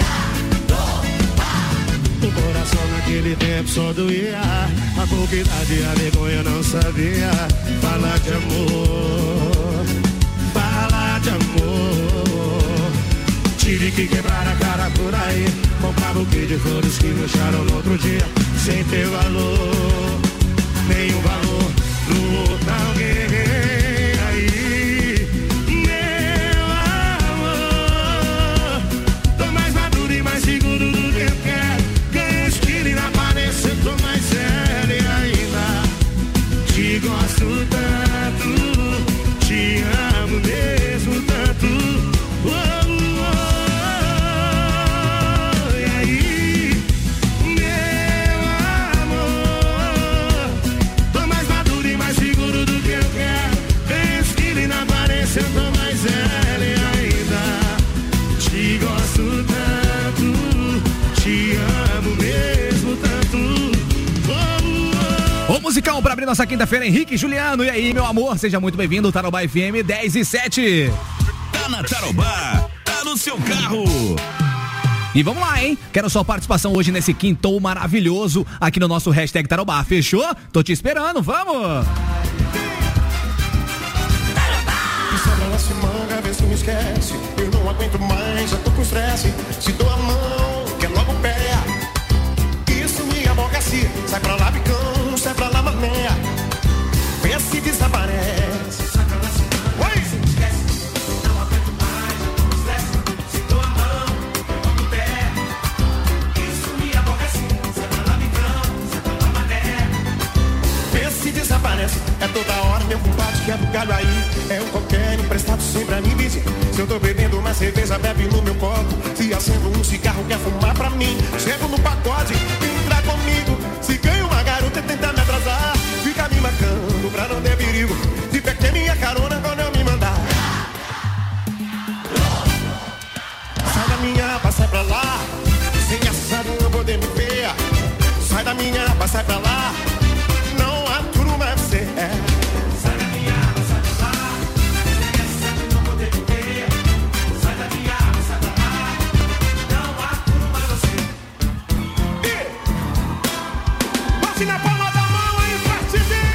O coração naquele tempo só doía, a pouca idade e a vergonha não sabia falar de amor, falar de amor. Tive que quebrar a cara por aí, comprar buquê de flores que murcharam no outro dia, sem ter valor, nenhum valor pra alguém. Aí, meu amor, tô mais maduro e mais seguro do que eu quero. Ganhei esquina e na aparência, eu tô mais sério ainda. Te gosto tanto, te amo mesmo tanto. Oh, eu tô mais velho ainda. Te gosto tanto, te amo mesmo tanto. O musicão pra abrir nossa quinta-feira, Henrique e Juliano. E aí, meu amor, seja muito bem-vindo, Tarobá FM 10/7. Tá na Tarobá, tá no seu carro. E vamos lá, hein? Quero sua participação hoje nesse quintou maravilhoso aqui no nosso Hashtag Tarobá. Fechou? Tô te esperando, vamos! Se manga, vê se me esquece. Eu não aguento mais, já tô com estresse. Se dou a mão, quer logo o pé. Isso me aborrece. Sai pra lá, bicão, sai pra lá, mané. Vê se desaparece. Sai pra lá, se manga, vê se me esquece. Não aguento mais, já tô com estresse. Se dou a mão, quer logo o pé. Isso me aborrece. Sai pra lá, bicão. desaparece. É toda hora meu compadre quebra o galho aí. É um qualquer emprestado sempre a mim dizer. Se eu tô bebendo uma cerveja, bebe no meu copo. Se acendo um cigarro, quer fumar pra mim. Chego no pacote, entra comigo. Se ganha uma garota, tenta me atrasar. Fica me marcando pra não ter perigo. De pé que minha carona quando eu me mandar. Sai da minha aba, sai pra lá. Sem acessado não poder me ver. Sai da minha aba, sai pra lá. Não aturo mais você. Sai da minha aba, sai pra lá. Sem acessado não poder me ver. Sai da minha aba, sai pra lá. Não aturo mais você. E bate na palma da mão aí pra te ver.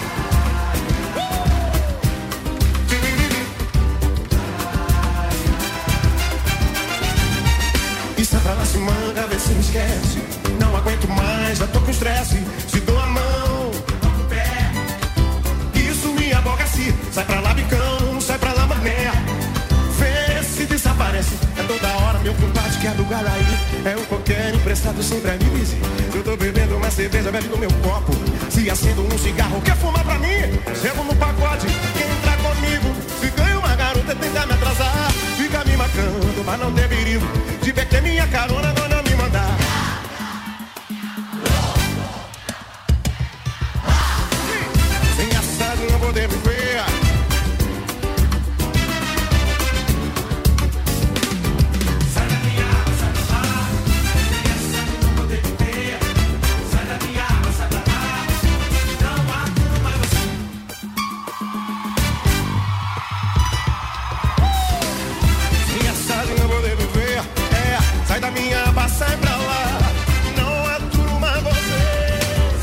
E sai pra lá, se manga, vê se me esquece. Não aguento mais, já tô com estresse. Se dou a mão, toco o pé. Isso me aborrece. Sai pra lá, bicão, sai pra lá, mané. Vê se desaparece. É toda hora meu compadre quebra o galho aí. É um qualquer emprestado sempre a me dizer. Eu tô bebendo uma cerveja, bebe no meu copo. Se acendo um cigarro, quer fumar pra mim? Chego no pacote, quem entrar comigo. Se ganha uma garota, tenta me atrasar. Fica me marcando, mas não tem perigo. De pé que é minha carona.